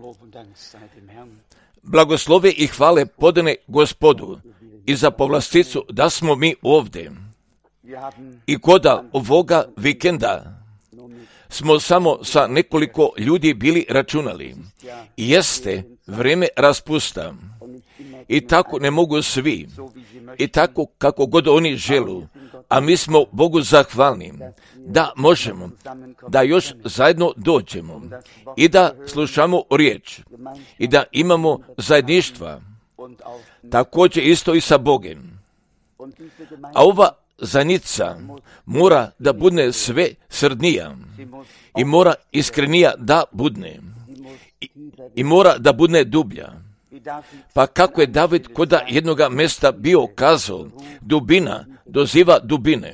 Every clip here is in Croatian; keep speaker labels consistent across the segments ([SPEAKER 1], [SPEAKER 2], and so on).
[SPEAKER 1] Blagoslove i hvale podane Gospodu i za povlasticu da smo mi ovdje. I koda ovoga vikenda smo samo sa nekoliko ljudi bili računali. Jeste vrijeme raspusta. I tako ne mogu svi. I tako kako god oni želu. A mi smo Bogu zahvalni da možemo, da još zajedno dođemo i da slušamo riječ i da imamo zajedništva. Također isto i sa Bogom. A ova zajednica mora da bude sve srdnija i mora iskrenija da budne i mora da bude dublja. Pa kako je David koda jednoga mjesta bio kazao, dubina doziva dubine.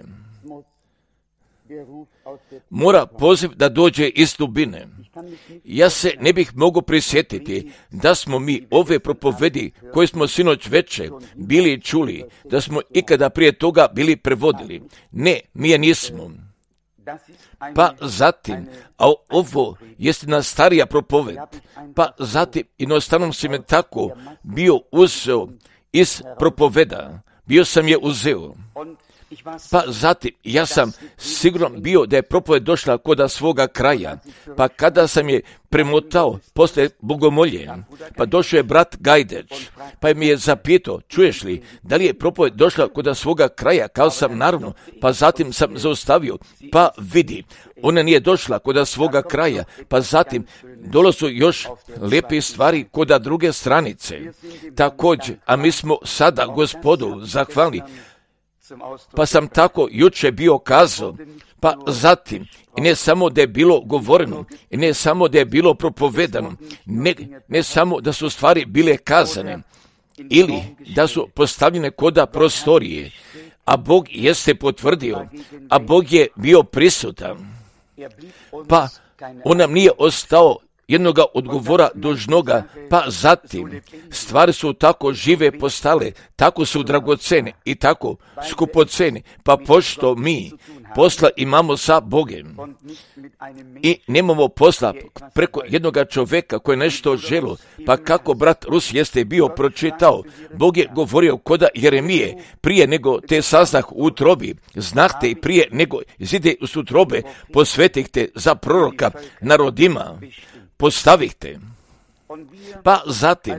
[SPEAKER 1] Mora poziv da dođe iz dubine. Ja se ne bih mogao prisjetiti da smo mi ove propovedi koje smo sinoć veče bili čuli, da smo ikada prije toga bili prevodili. Ne, mi je nismo. Pa zatim, a ovo jest jedna starija propoved, pa zatim jednostavno si me tako bio uzeo iz propoveda, bio sam je uzeo. Pa zatim, ja sam sigurno bio da je propoved došla koda svoga kraja, pa kada sam je premotao posle bogomolje, pa došao je brat Gajdeć, pa mi je zapitao, čuješ li, da li je propoved došla koda svoga kraja, kao sam naravno, pa zatim sam zaustavio, pa vidi, ona nije došla koda svoga kraja, pa zatim dolazu još lijepe stvari koda druge stranice. Također, a mi smo sada Gospodu zahvalni, pa sam tako juče bio kazao, pa zatim, i ne samo da je bilo govoreno, i ne samo da je bilo propovedano, ne samo da su stvari bile kazane, ili da su postavljene koda prostorije, a Bog jeste potvrdio, a Bog je bio prisutan, pa on nam nije ostao jednoga odgovora dužnoga, pa zatim stvari su tako žive postale, tako su dragocene i tako skupocene, pa pošto mi posla imamo sa Bogom i nemamo posla preko jednoga čovjeka koji nešto želo, pa kako brat Rus jeste bio pročitao, Bog je govorio koda Jeremije, prije nego te saznah u utrobi, znahte i prije nego izide u utrobe, posvetihte za proroka narodima, postavihte. Pa zatim,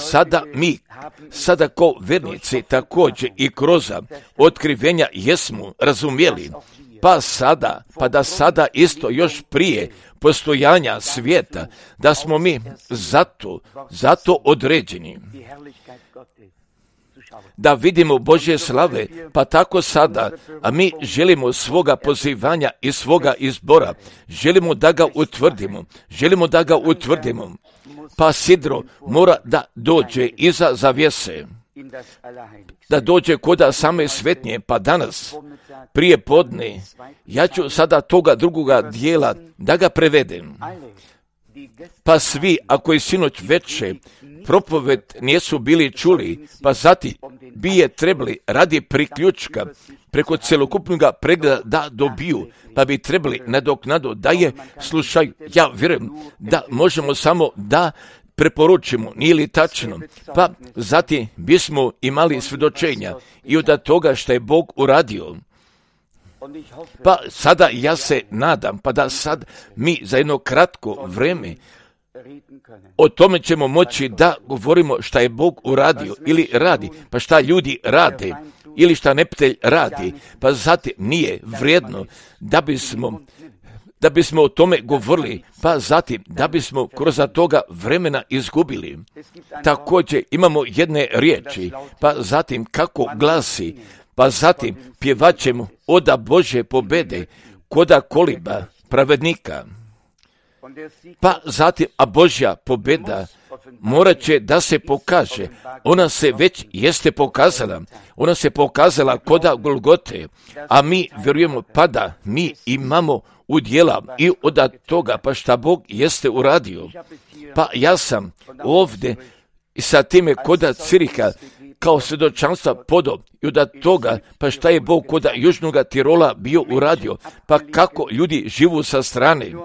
[SPEAKER 1] sada ko vernici također i kroz otkrivenja jesmo razumjeli, pa da sada isto još prije postojanja svijeta, da smo mi zato određeni. Da vidimo Božje slave, pa tako sada, a mi želimo svoga pozivanja i svoga izbora, želimo da ga utvrdimo, pa sidro mora da dođe iza zavjese, da dođe koda same svetnje, pa danas, prije podne, ja ću sada toga drugoga dijela da ga prevedem. Pa svi, ako je sinoć veče propoved nisu bili čuli, pa zatim bi je trebali radi priključka preko celokupnog pregleda da dobiju, pa bi trebali nadoknadu da je slušaju. Ja vjerujem da možemo samo da preporučimo, nije li tačno, pa zatim bismo imali svjedočenja i od toga što je Bog uradio. Pa sada ja se nadam, pa da sad mi za jedno kratko vrijeme o tome ćemo moći da govorimo šta je Bog uradio ili radi, pa šta ljudi rade ili šta neprijatelj radi, pa zatim nije vrijedno da bismo o tome govorili, pa zatim da bismo kroz toga vremena izgubili. Također imamo jedne riječi, pa zatim kako glasi, pa zatim pjevat ćemo oda Božje pobede koda koliba pravednika. Pa zatim, a Božja pobjeda morat će da se pokaže. Ona se već jeste pokazala. Ona se pokazala koda Golgote, a mi vjerujemo pa da mi imamo udjela i od toga pa šta Bog jeste uradio. Pa ja sam ovdje i sa time koda Ciriha kao svjedočanstva podo i od toga pa šta je Bog koda Južnog Tirola bio uradio, pa kako ljudi živu sa strane.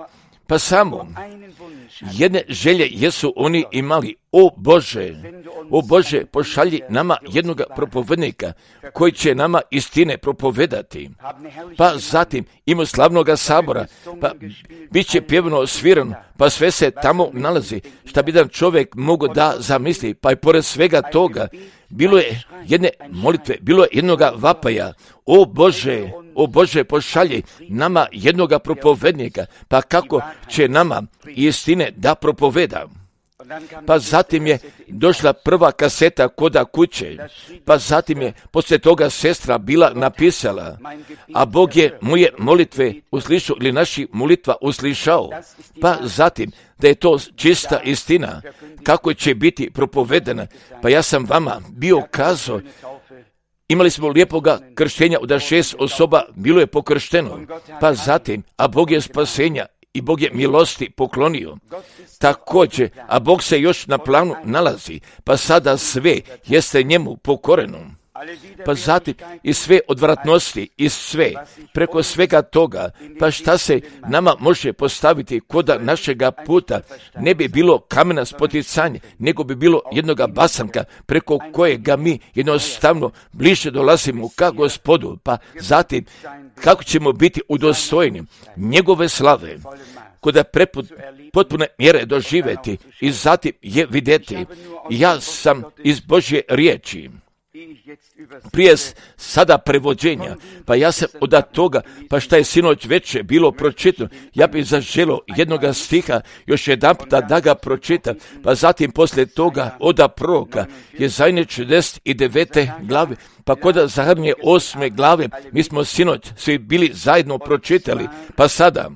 [SPEAKER 1] Pa samo jedne želje jesu oni imali. O Bože, pošalji nama jednoga propovednika koji će nama istine propovedati. Pa zatim ima slavnoga sabora, pa bit će pjevno svirano, pa sve se tamo nalazi. Šta bi jedan čovjek mogao da zamisli, pa i pored svega toga bilo je jedne molitve, bilo je jednoga vapaja. O Bože, pošalji nama jednoga propovednika, pa kako će nama istine da propoveda. Pa zatim je došla prva kaseta koda kuće, pa zatim je poslije toga sestra bila napisala, a Bog je moje molitve uslišao ili naši molitva uslišao, pa zatim da je to čista istina, kako će biti propovedena. Pa ja sam vama bio kazao, imali smo lijepoga krštenja od 6 osoba, bilo je pokršteno, pa zatim, a Bog je spasenja i Bog je milosti poklonio. Također, a Bog se još na planu nalazi, pa sada sve jeste njemu pokoreno. Pa zatim i sve odvratnosti i sve, preko svega toga, pa šta se nama može postaviti koda našega puta, ne bi bilo kamena spoticanja, nego bi bilo jednoga basanka preko kojega mi jednostavno bliže dolazimo ka Gospodu, pa zatim kako ćemo biti udostojeni njegove slave, koda potpune mjere doživjeti i zatim je vidjeti. Ja sam iz Božje riječi. Prije sada prevođenja, pa ja sam od toga, pa šta je sinoć večer bilo pročitano, ja bih zaželio jednoga stiha još jedanput da ga pročitam, pa zatim poslije toga od proroka Jesaje 49. glave, pa kod Zaharije 8. glave, mi smo sinoć svi bili zajedno pročitali, pa sada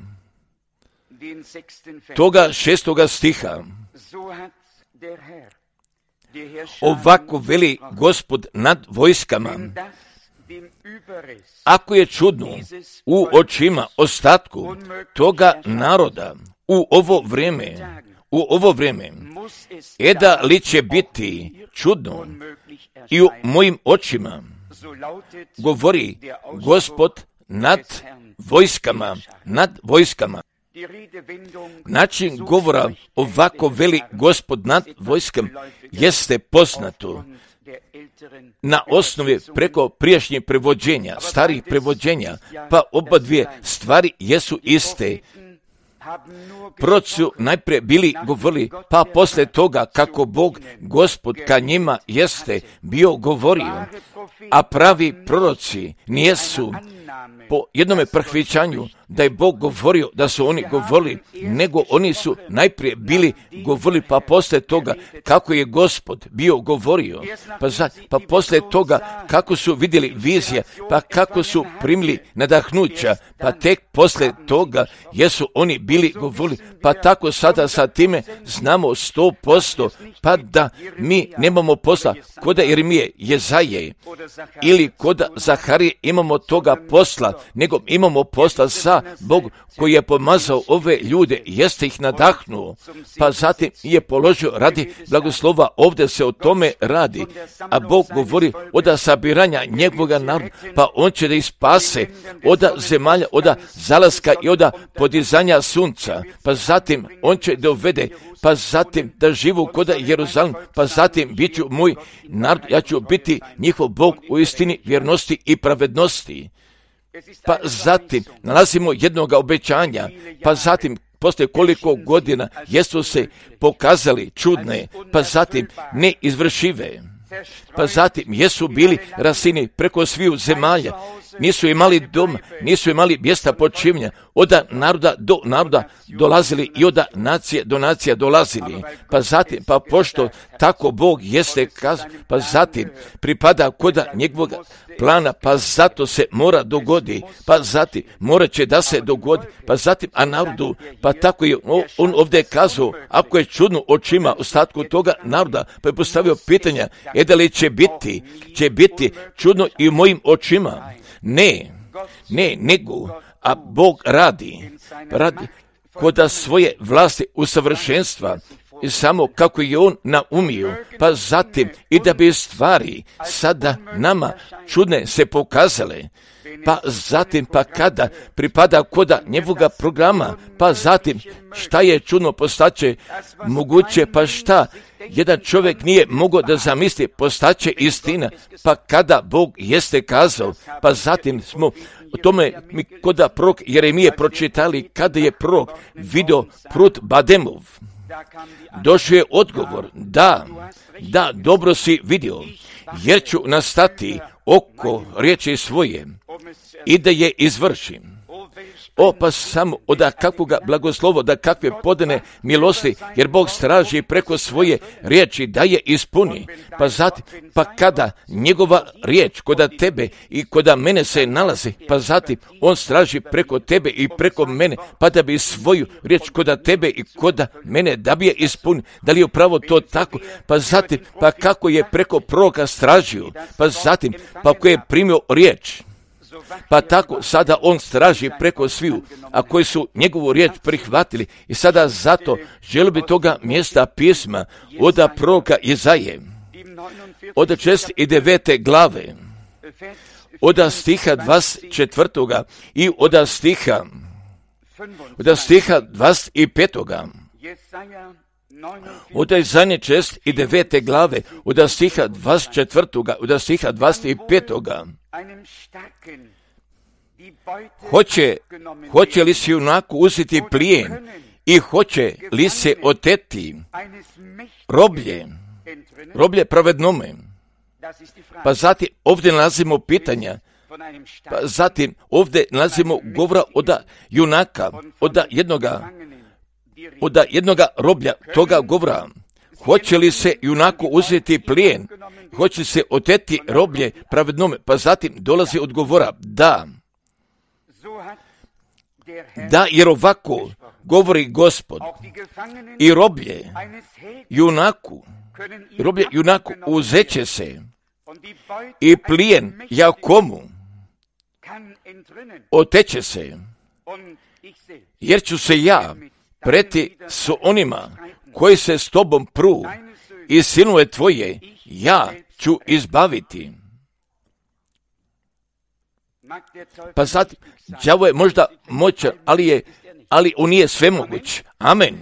[SPEAKER 1] toga 6. stiha. Ovako veli Gospod nad vojskama, ako je čudno u očima ostatku toga naroda u ovo vrijeme, da li će biti čudno i u mojim očima, govori Gospod nad vojskama. Način govora ovako veli Gospod nad vojskom jeste poznato na osnovi preko prijašnjih prevođenja, starih prevođenja, pa oba dvije stvari jesu iste. Proroci su najprije bili govorili, pa poslije toga kako Bog, Gospod ka njima jeste bio govorio, a pravi proroci nijesu po jednome prihvaćanju da je Bog govorio, da su oni govorili, nego oni su najprije bili govorili, pa poslije toga kako je Gospod bio govorio, pa poslije toga kako su vidjeli vizije, pa kako su primili nadahnuća, pa tek poslije toga jesu oni bili govorili, pa tako sada sa time znamo 100%, pa da mi nemamo posla kod Jeremije, Jezaje ili kod Zaharije imamo toga posla, nego imamo posla sa Bog koji je pomazao ove ljude, jeste ih nadahnuo, pa zatim je položio radi blagoslova, ovdje se o tome radi, a Bog govori od sabiranja njegovoga naroda, pa on će da ih spase od zemalja, od zalaska i od podizanja sunca, pa zatim on će da uvede, pa zatim da živu kod Jeruzalem, pa zatim bit ću moj narod, ja ću biti njihov Bog u istini, vjernosti i pravednosti. Pa zatim nalazimo jednoga obećanja, pa zatim poslije koliko godina jesu se pokazali čudne, pa zatim neizvršive, pa zatim jesu bili rasini preko sviju zemalja, nisu imali dom, nisu imali mjesta počivnja, od naroda do naroda dolazili i od nacije do nacija dolazili, pa zatim, pa pošto tako Bog jeste kazao, pa zatim pripada kod njegovog plana, pa zato se mora dogodi, pa zatim morat će da se dogodi, pa zatim, a narodu, pa tako je on ovdje kazao, ako je čudno očima ostatku toga naroda, pa je postavio pitanja, da li će biti čudno i u mojim očima? Ne, nego, a Bog radi kod svoje vlasti usavršenstva, i samo kako je on naumio, pa zatim i da bi stvari sada nama čudne se pokazale, pa zatim pa kada pripada koda njegovoga programa, pa zatim šta je čudno postaće moguće, pa šta jedan čovjek nije mogao da zamisli postaće istina, pa kada Bog jeste kazao, pa zatim smo o tome mi koda prorok Jeremije pročitali, kada je prorok vidio prut Bademov. Došao je odgovor, da, dobro si vidio, jer ću nastati oko riječi svoje i da je izvršim. Pa samo od kakvoga blagoslovo, da kakve podane milosti, jer Bog straži preko svoje riječi da je ispuni. Pa zatim, pa kada njegova riječ koda tebe i koda mene se nalazi, pa zatim on straži preko tebe i preko mene, pa da bi svoju riječ koda tebe i koda mene da bi je ispuni. Da li je upravo to tako? Pa zatim, pa kako je preko proroka stražio, pa zatim, pa ko je primio riječ, pa tako sada on straži preko sviju, a koji su njegovu riječ prihvatili. I sada zato želi bi toga mjesta pisma od proroka Izaje, od 69. glave, od stiha 24. i od stiha 25. Od Izaje 69. glave, od stiha 24. od stiha 25. Hoće li se junaku uzeti plijen i hoće li se oteti roblje pravednome? Pa zatim ovdje nalazimo pitanja, pa zatim ovdje nalazimo govora od junaka, od jednoga roblja toga govora. Hoće li se junaku uzeti plijen? Hoće li se oteti roblje pravednome? Pa zatim dolazi odgovora, da, jer ovako govori Gospod, i roblje junaku uzeće se, i plijen Jakomu oteće se, jer ću se ja preti s onima koji se s tobom pru i sinove tvoje ja ću izbaviti. Pa sad, đavo je možda moćan, ali on nije svemoguć. Amen.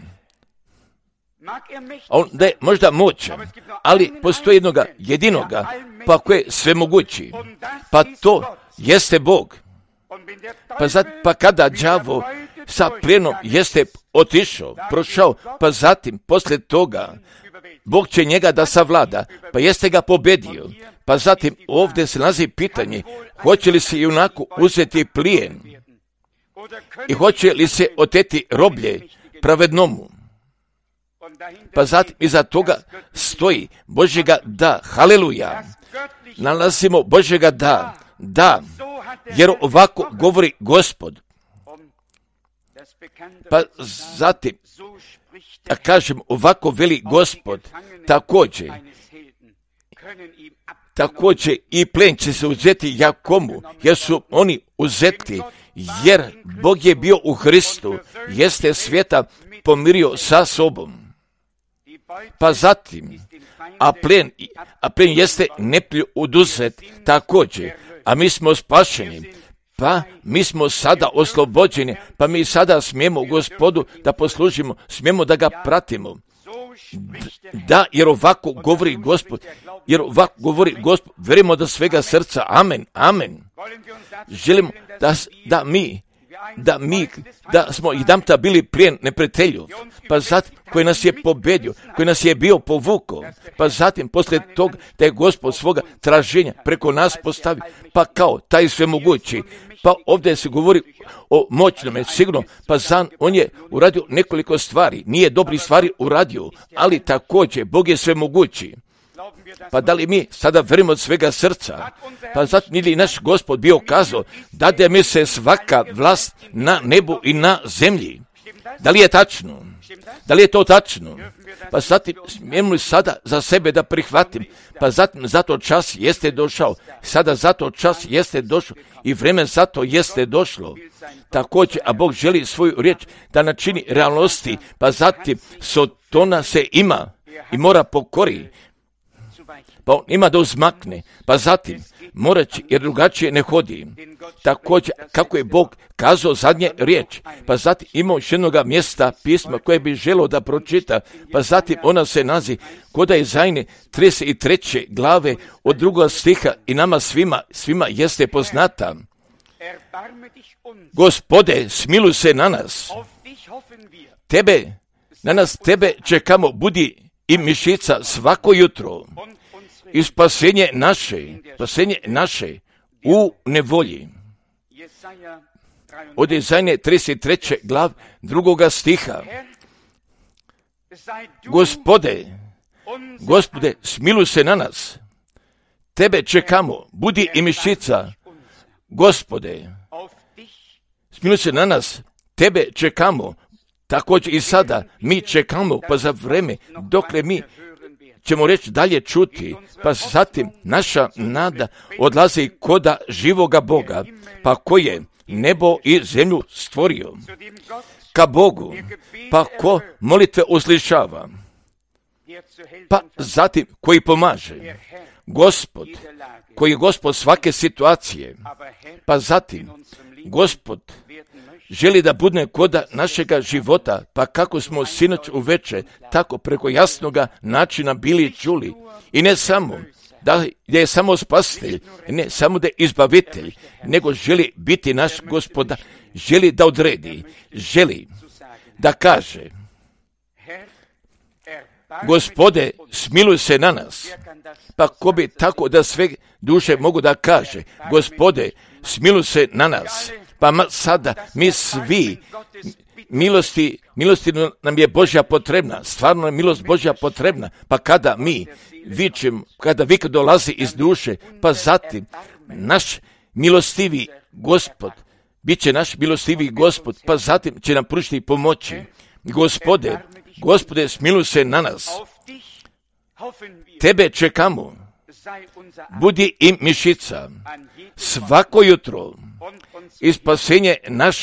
[SPEAKER 1] On da je možda moćan, ali postoji jednoga jedinoga, pa ko je svemogući, pa to jeste Bog. Pa sad, pa kada đavo sa plijenom jeste otišao, prošao, pa zatim, poslije toga, Bog će njega da savlada, pa jeste ga pobedio. Pa zatim ovdje se nalazi pitanje, hoće li se junaku uzeti plijen i hoće li se oteti roblje pravednomu? Pa zatim iza toga stoji Božjega da, haleluja, nalazimo Božjega da, jer ovako govori Gospod. Pa zatim, da kažem, ovako veli Gospod, također i plen će se uzeti Jakomu, jer su oni uzeti, jer Bog je bio u Hristu, jeste svijeta pomirio sa sobom. Pa zatim, a plen jeste neprijatelju oduzet također, a mi smo spašeni, pa mi smo sada oslobođeni, pa mi sada smijemo Gospodu da poslužimo, smijemo da ga pratimo. Da, jer ovako govori Gospod, verimo da svega srca, amen. Želimo da smo jedanputa bili plijen neprijatelju, pa zatim koji nas je pobedio, koji nas je bio povukao, pa zatim poslije toga da je Gospod svoga traženja preko nas postavi, pa kao taj svemogući, pa ovdje se govori o moćnome, sigurno, pa on je uradio nekoliko stvari, nije dobri stvari uradio, ali također Bog je svemogući. Pa da li mi sada verimo od svega srca? Pa zato nije li naš Gospod bio kazao, dade mi se svaka vlast na nebu i na zemlji. Da li je tačno? Da li je to tačno? Pa zatim smijemo li sada za sebe da prihvatim? Pa zatim zato čas jeste došao. Sada zato čas jeste došao i vremen zato jeste došlo. Također, a Bog želi svoju riječ da načini realnosti, pa zatim Sotona se ima i mora pokori. pa on ima da uzmakne, pa zatim morat će, jer drugačije ne hodi. Također, kako je Bog kazao zadnje riječ, pa zatim ima još jednoga mjesta pisma koje bi želio da pročita, pa zatim ona se nazi kod Izajne 33. glave od 2. stiha i nama svima jeste poznata. Gospode, smiluj se na nas. Tebe čekamo, budi i mišica svako jutro. I spasenje naše u nevolji. Od Izajne 33. glav 2. stiha. Gospode, smiluj se na nas. Tebe čekamo, budi i mišica. Gospode, smiluj se na nas. Tebe čekamo. Također i sada mi čekamo, pa za vreme dokle mi ćemo reći dalje čuti, pa zatim naša nada odlazi koda živoga Boga, pa koji je nebo i zemlju stvorio, ka Bogu, pa ko molitve uslišava, pa zatim koji pomaže, Gospod, koji je Gospod svake situacije, pa zatim Gospod želi da bude koda našega života, pa kako smo sinoć uveče tako preko jasnoga načina bili čuli. I ne samo da je samo spasitelj, ne samo da je izbavitelj, nego želi biti naš Gospodar, želi da odredi, želi da kaže: Gospode, smiluj se na nas. Pa ko bi tako da sve duše mogu da kaže: Gospode, smiluj se na nas. Pa sada mi svi, milosti nam je Božja potrebna, stvarno je milost Božja potrebna, pa kada mi vičemo, kada vik dolazi iz duše, pa zatim naš milostivi Gospod, bit će naš milostivi Gospod, pa zatim će nam pružiti pomoći. Gospode, smiluj se na nas. Tebe čekamo, budi im mišica svako jutro i spasenje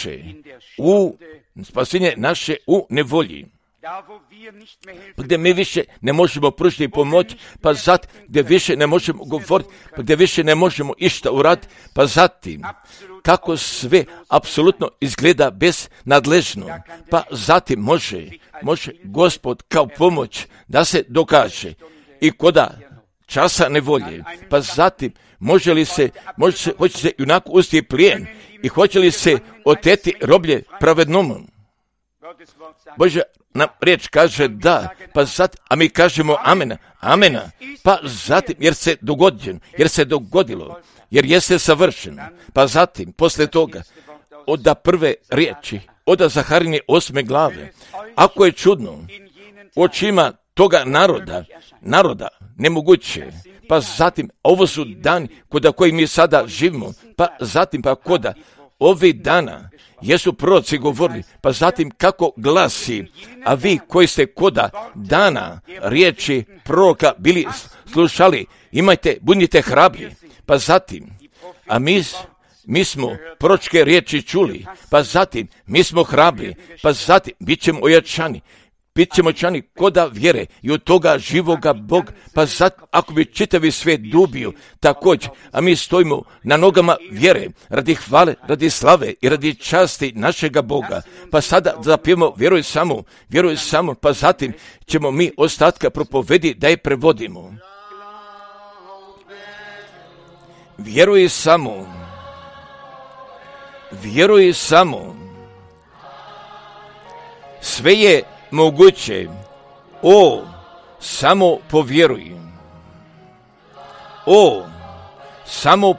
[SPEAKER 1] naše u nevolji. Pa gdje mi više ne možemo pružiti pomoć, pa zatim gdje više ne možemo govoriti, pa gdje više ne možemo išta uraditi, pa zatim kako sve apsolutno izgleda beznadležno, pa zatim može Gospod kao pomoć da se dokaže i koda časa nevolje, pa zatim hoće se junako usti plijen i hoće li se oteti roblje pravednom. Božja nam riječ kaže da, pa zatim, a mi kažemo amena, pa zatim jer se dogodilo, jer jeste savršen, pa zatim, posle toga, od prve riječi, od Zaharine 8. glave, ako je čudno, očima toga naroda nemoguće, pa zatim, ovo su dani koda koji mi sada živimo, pa zatim, pa koda ovih dana jesu proroci govorili, pa zatim kako glasi, a vi koji ste koda dana riječi proroka bili slušali, budite hrabri, pa zatim, a mi smo proročke riječi čuli, pa zatim mi smo hrabri, pa zatim bit ćemo ojačani koda vjere i od toga živoga Bog, pa zatim ako bi čitavi svijet dubio također, a mi stojimo na nogama vjere, radi hvale, radi slave i radi časti našega Boga, pa sada zapijemo vjeruj samo, pa zatim ćemo mi ostatka propovedi da je prevodimo. Vjeruj samo, sve je moguće, samo povjeruj. Samo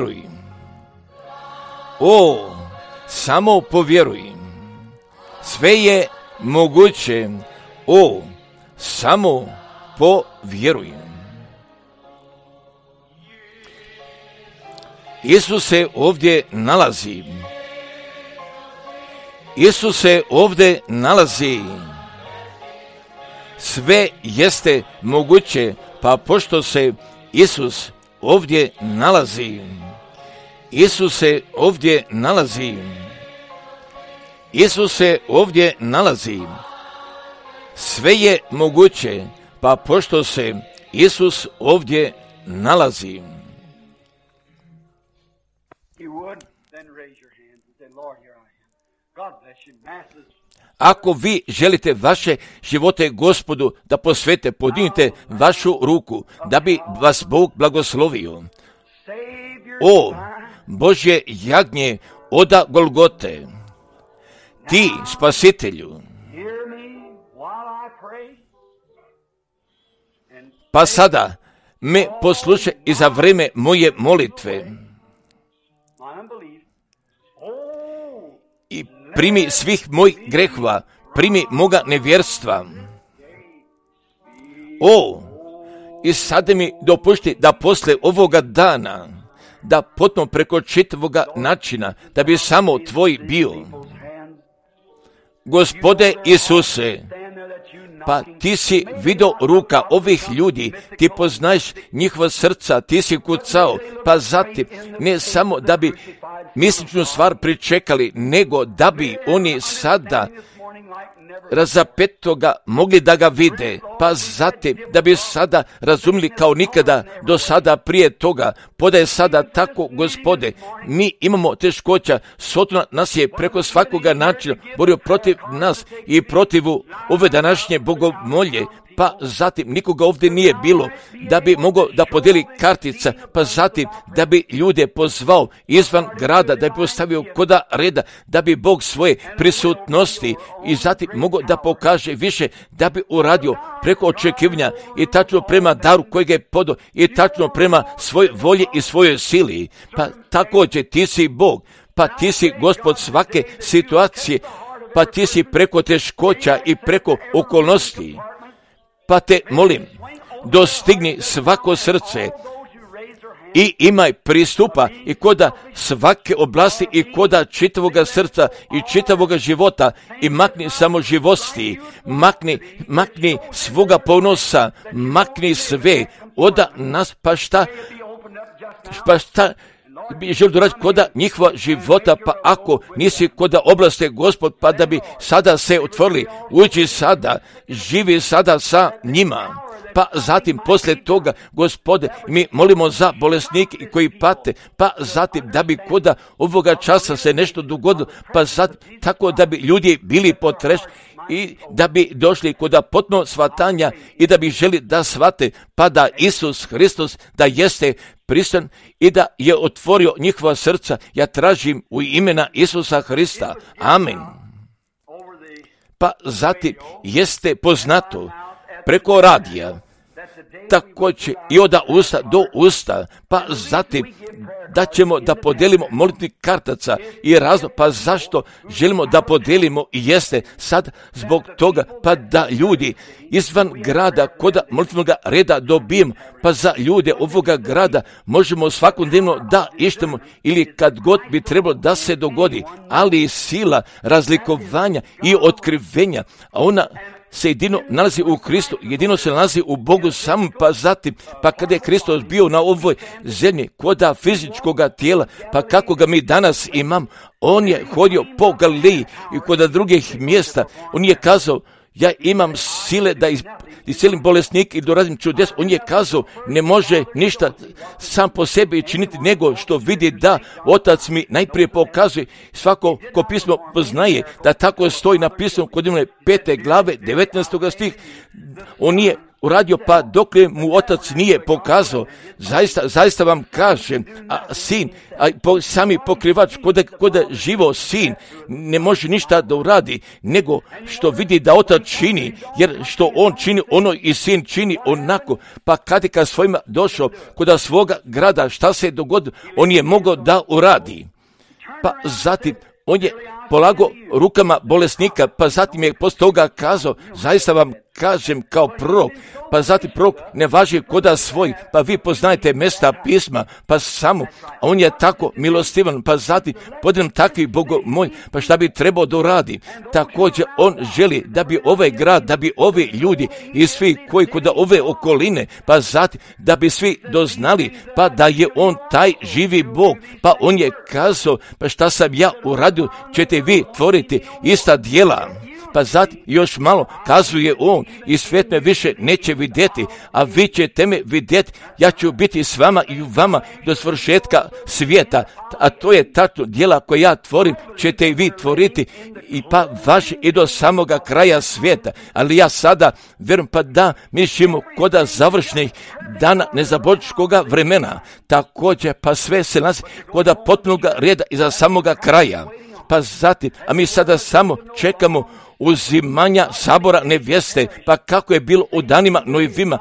[SPEAKER 1] povjeruj. Sve je moguće, samo povjeruj. Isus se ovdje nalazi. Sve jeste moguće, pa pošto se Isus ovdje nalazi, sve je moguće, pa pošto se Isus ovdje nalazi. Ako vi želite vaše živote Gospodu da posvete, podignite vašu ruku, da bi vas Bog blagoslovio. O, Božje jagnje oda Golgote, ti, spasitelju, pa sada me poslušaj i za vreme moje molitve i primi svih mojih grehova, primi moga nevjerstva. O, i sada mi dopušti da posle ovoga dana, da potpuno preko čitavoga načina, da bi samo tvoj bio. Gospode Isuse, pa ti si vidio ruka ovih ljudi, ti poznaješ njihova srca, ti si kucao, pa zatim ne samo da bi misličnu stvar pričekali, nego da bi oni sada razapetoga mogli da ga vide, pa zatim da bi sada razumili kao nikada do sada prije toga. Podaje sada tako, Gospode, mi imamo teškoća, Sotona nas je preko svakoga načina borio protiv nas i protiv ove današnje bogomolje, pa zatim nikoga ovdje nije bilo da bi mogao da podijeli kartica, pa zatim da bi ljude pozvao izvan grada, da bi postavio koda reda, da bi Bog svoje prisutnosti i zatim mogao da pokaže više, da bi uradio preko očekivanja i tačno prema daru kojeg je podao i tačno prema svojoj volji i svojoj sili. Pa također ti si Bog, pa ti si Gospod svake situacije, pa ti si preko teškoća i preko okolnosti. Pa te molim, dostigni svako srce i imaj pristupa i koda svake oblasti i koda čitavoga srca i čitavoga života i makni samo živosti, makni svoga ponosa, makni sve, oda nas pa šta bi želi doraditi koda njihova života, pa ako nisi koda oblasti Gospod, pa da bi sada se otvorili, uđi sada, živi sada sa njima. Pa zatim poslije toga, Gospode, mi molimo za bolesnike koji pate, pa zatim da bi koda ovoga časa se nešto dogodilo, pa zatim tako da bi ljudi bili potrešeni i da bi došli kod potpuno shvatanja i da bi želi da shvate, pa da Isus Hristos da jeste prisutan i da je otvorio njihova srca. Ja tražim u imena Isusa Hrista. Amen. Pa zatim jeste poznato preko radija, također i od usta do usta, pa zatim da ćemo da podijelimo molitvnih kartaca i razlog, pa zašto želimo da podijelimo i jeste sad zbog toga, pa da ljudi izvan grada kod molitvenog reda dobijemo, pa za ljude ovoga grada možemo svakodnevno da ištemo ili kad god bi trebalo da se dogodi, ali sila razlikovanja i otkrivenja, a ona se jedino nalazi u Kristu, jedino se nalazi u Bogu samom, pa zatim, pa kada je Hristos bio na ovoj zemlji, koda fizičkoga tijela, pa kako ga mi danas imam, on je hodio po Galileji i kod drugih mjesta, on je kazao, ja imam sile da iscelim bolesnik i doradim čudes. On je kazao, ne može ništa sam po sebi činiti, nego što vidi da Otac mi najprije pokazuje. Svako ko pismo poznaje da tako stoji napisano kod Rimljana 5. glave 19. stih. On nije uradio, pa dok mu Otac nije pokazao. Zaista vam kažem, a sin, sami pokrivač, kod živo sin ne može ništa da uradi, nego što vidi da Otac čini, jer što on čini, ono i sin čini onako. Pa kad je svojima došao kod svoga grada, šta se je dogodilo, on je mogao da uradi. Pa zatim on je polagao rukama bolesnika, pa zatim je poslije toga kazao, zaista vam kažem kao prorok, pa zatim prorok ne važi koda svoj, pa vi poznajete mjesta pisma, pa samo, a on je tako milostivan, pa zatim podem takvi bogomolj, pa šta bi trebao da uradi? Također on želi da bi ovaj grad, da bi ovi ljudi i svi koji kod ove okoline, pa zatim da bi svi doznali, pa da je on taj živi Bog, pa on je kazao, pa šta sam ja uradio, ćete vi tvoriti ista djela. pa zatim još malo kazuje on i svijet me više neće vidjeti, a vi ćete me vidjeti, ja ću biti s vama i u vama do svršetka svijeta, a to je tačno djela koje ja tvorim, ćete i vi tvoriti i pa vaši i do samoga kraja svijeta. Ali ja sada vjerujem pa da mi živimo koda završnih dana nezabočkoga vremena, također pa sve se nas koda potpunoga reda iza samoga kraja. Pa zatim, a mi sada samo čekamo uzimanja sabora nevjeste, pa kako je bilo u danima Noevima,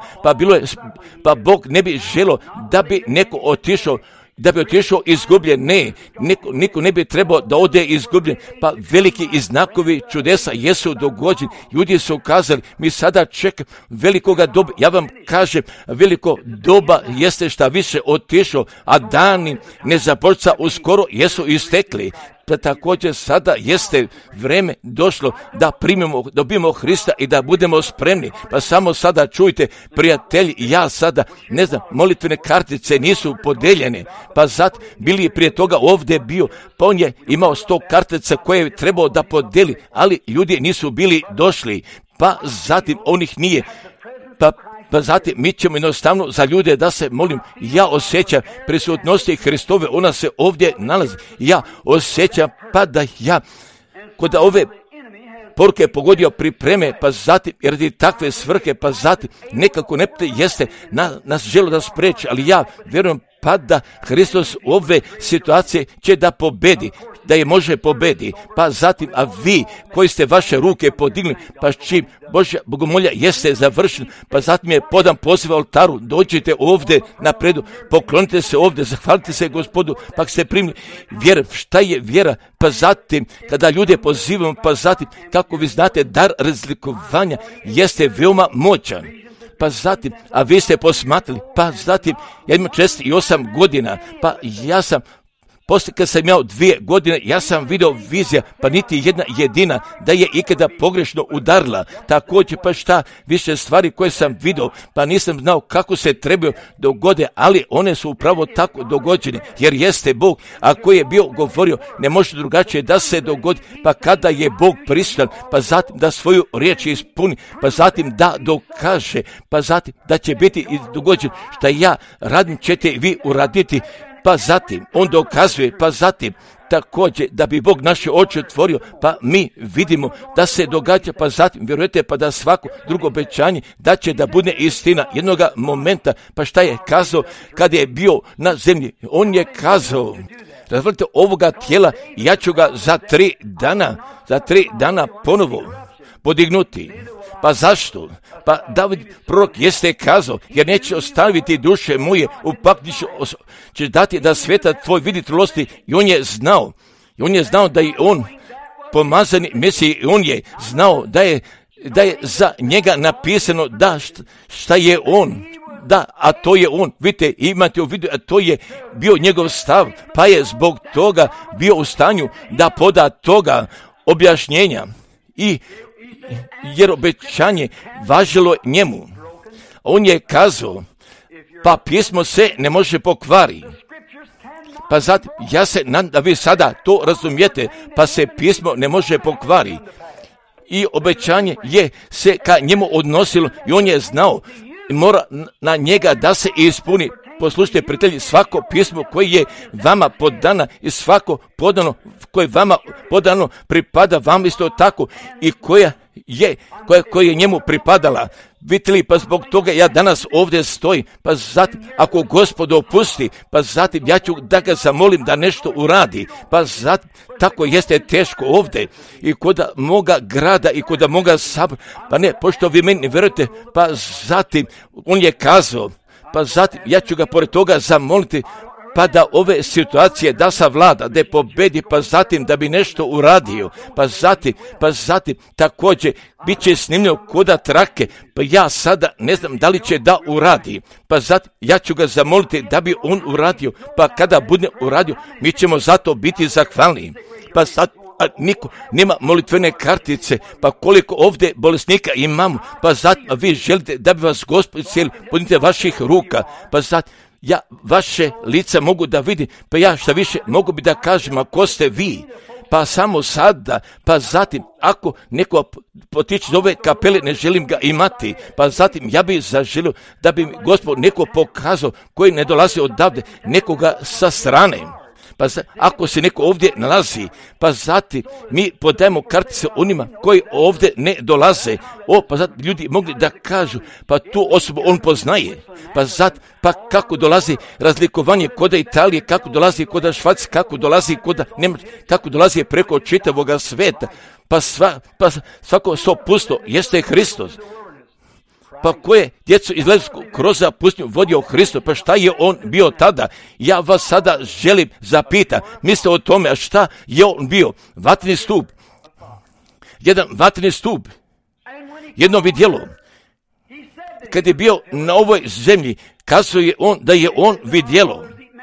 [SPEAKER 1] pa Bog ne bi želio da bi neko otišao, izgubljen. Ne, niko ne bi trebao da ode izgubljen. Pa veliki i znakovi čudesa jesu dogođeni. Ljudi su ukazali, mi sada čekamo velikoga doba. Ja vam kažem, veliko doba jeste šta više otišao, a dani nezabočca uskoro jesu istekli. Pa također sada jeste vreme došlo da dobijemo Hrista i da budemo spremni. Pa samo sada čujte, prijatelji, ja sada, ne znam, molitvene kartice nisu podeljene. Pa zato bili prije toga ovdje bio, pa on je imao 100 kartica koje je trebao da podeli, ali ljudi nisu bili došli. Pa zatim on ih nije. Pa zatim mi ćemo jednostavno za ljude da se molim, ja osjećam prisutnosti Hristove, ona se ovdje nalazi. Ja osjećam pa da ja kod ove poruke pogodio pripreme, pa zatim radi takve svrhe, pa zatim nekako ne jeste nas želo da spreči, ali ja vjerujem pa da Hristos u ove situacije će da pobedi, da je može pobedi. Pa zatim, a vi koji ste vaše ruke podigli, pa čim Božja bogomolja jeste završen, pa zatim je podan poziv oltaru, dođite ovdje napredu, poklonite se ovdje, zahvalite se Gospodu, pa ste primili vjera. Šta je vjera? Pa zatim, kada ljude pozivamo, pa zatim, kako vi znate, dar razlikovanja jeste veoma moćan. Pa zatim, a vi ste posmatrali, pa zatim, ja imam 48 godina, pa ja sam, poslije kad sam imao 2 godine, ja sam vidio vizija, pa niti jedna jedina da je ikada pogrešno udarila. Također, pa šta, više stvari koje sam vidio, pa nisam znao kako se trebaju dogode, ali one su upravo tako dogođene, jer jeste Bog, a koji je bio govorio, ne može drugačije da se dogodi, pa kada je Bog prisutan, pa zatim da svoju riječ ispuni, pa zatim da dokaže, pa zatim da će biti dogođen, šta ja radim ćete vi uraditi. Pa zatim, on dokazuje, pa zatim, također, da bi Bog naše oči otvorio, pa mi vidimo da se događa, pa zatim, vjerujete, pa da svako drugo obećanje da će da bude istina jednoga momenta. Pa šta je kazao kad je bio na zemlji? On je kazao, razvolite ovoga tijela, ja ću ga za 3 dana ponovo podignuti. Pa zašto? Pa David prorok jeste kazao, jer neće ostaviti duše moje u pakliću, ćeš dati da sveta tvoj vidi trulosti. I on je znao da je on pomazani Mesij, i on je znao da je za njega napisano da šta je on. Da, a to je on, vidite, imate u vidu, a to je bio njegov stav, pa je zbog toga bio u stanju da poda toga objašnjenja. Jer obećanje važilo njemu. On je kazao, pa pismo se ne može pokvari. Pa zatim, ja se nadam da vi sada to razumijete, pa se pismo ne može pokvari. I obećanje je se ka njemu odnosilo i on je znao, mora na njega da se ispuni. Poslušajte, prijatelji, svako pismo koje je vama podano i svako podano, koje vama podano pripada vam isto tako i koja je njemu pripadala. Vidite li, pa zbog toga ja danas ovdje stojim, pa zatim, ako Gospod opusti, pa zatim ja ću da ga zamolim da nešto uradi, pa zatim, tako jeste teško ovdje i kod moga grada i kod moga sabora, pa ne, pošto vi meni ne vjerujete, pa zatim, on je kazao, pa zatim, ja ću ga pored toga zamoliti, pa da ove situacije da savlada, da pobedi, pa zatim da bi nešto uradio, pa zatim također bit će snimljeno koda trake, pa ja sada ne znam da li će da uradi, pa zatim ja ću ga zamoliti da bi on uradio, pa kada bude uradio, mi ćemo zato biti zahvalni. Pa sad, niko nema molitvene kartice, pa koliko ovdje bolesnika imamo, pa zatim vi želite da bi vas Gospod cijeli, podnite vaših ruka, pa zatim ja vaše lica mogu da vidim, pa ja šta više mogu bi da kažem, ako ste vi, pa samo sada, pa zatim, ako neko potiče do ove kapele, ne želim ga imati, pa zatim ja bih zaželio da bi Gospod neko pokazao koji ne dolazi odavde, nekoga sa strane. Pa ako se neko ovdje nalazi, pa zatim mi podajemo kartice onima koji ovdje ne dolaze. Pa zatim ljudi mogli da kažu, pa tu osobu on poznaje. Pa zatim, pa kako dolazi razlikovanje koda Italije, kako dolazi koda Švajcarske, kako dolazi koda Njemačke, kako dolazi preko čitavoga sveta. Pa svako so pusto jeste Hristos. Pa koje djeco iz Levskog kroza pustinju vodio Hristos, pa šta je on bio tada? Ja vas sada želim zapita, mislite o tome, a šta je on bio? Vatreni stup. Jedan vatreni stup. Jedno vidjelo. Kad je bio na ovoj zemlji, kazao je on da je on vidjelo.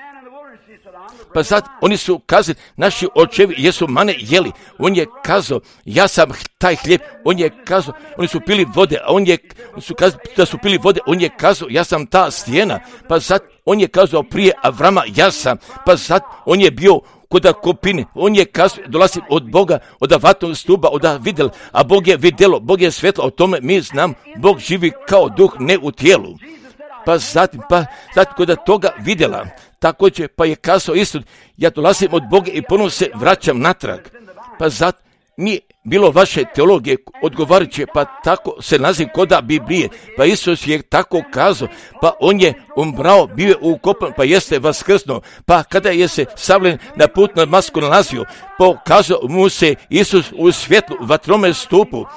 [SPEAKER 1] Pa sad oni su kazali, naši očevi jesu mane jeli. On je kazao, ja sam taj hljeb. On je kazao, oni su pili vode, a oni su kazali da su pili vode. On je kazao, ja sam ta stijena. Pa sad on je kazao prije Avrama, ja sam. Pa sad on je bio kod kopine. On je kazao, dolazi od Boga, od vatnog stuba, od vidjela. A Bog je vidjelo, Bog je svetlo. O tome mi znam, Bog živi kao duh, ne u tijelu. Pa zatim kod toga vidjela, također pa je kazao isto, ja dolazim od Boga i ponovno se vraćam natrag. Pa zato nije bilo vaše teologije odgovarajuće, pa tako se naziv koda Biblije. Pa Isus je tako kazao, pa on je umrao, bio je ukopan, pa jeste vaskrsnuo. Pa kada je se Savlen na put na Damasku nalazio, pokazao mu se Isus u svjetlu vatrome stupu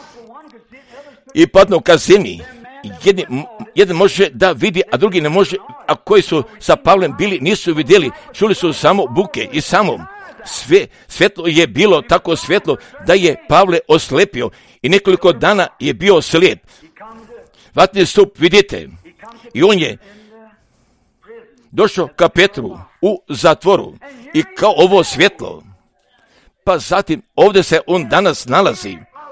[SPEAKER 1] i padnuo ka zemlji. Jedan može da vidi, a drugi ne može, a koji su sa Pavlem bili, nisu vidjeli, čuli su samo buke i samo svjetlo je bilo tako svjetlo da je Pavle oslepio i nekoliko dana je bio slijep. Vatreni stup, vidite, i on je došao ka Petru u zatvoru i kao ovo svjetlo, pa zatim ovdje se on danas nalazi.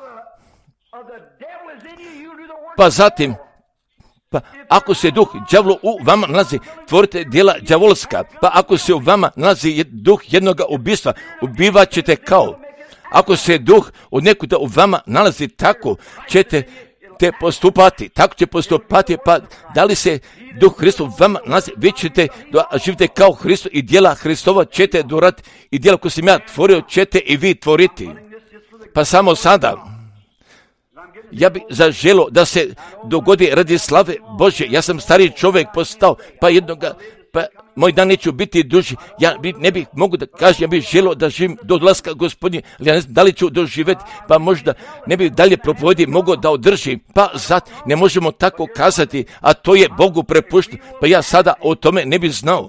[SPEAKER 1] Pa zatim, ako se duh đavlo u vama nalazi, tvorite djela đavolska. Pa ako se u vama nalazi duh jednoga ubistva, ubivat ćete kao. Ako se duh od nekuda u vama nalazi, tako ćete te postupati. Tako će postupati, pa da li se duh Hristov u vama nalazi, vi ćete živite kao Hristo i djela Hristova ćete dorati i djela koje sam ja tvorio ćete i vi tvoriti. Pa samo sada, ja bih zaželio da se dogodi radi slave Božje. Ja sam stariji čovjek postao, pa moj dan neću biti duži. Ja ne bih mogu da kažem, ja bih želio da živim do dolaska Gospodnje, ali ja ne znam da li ću doživjeti, pa možda ne bih dalje propovjedi mogao da održim, pa zato ne možemo tako kazati, a to je Bogu prepušteno, pa ja sada o tome ne bih znao.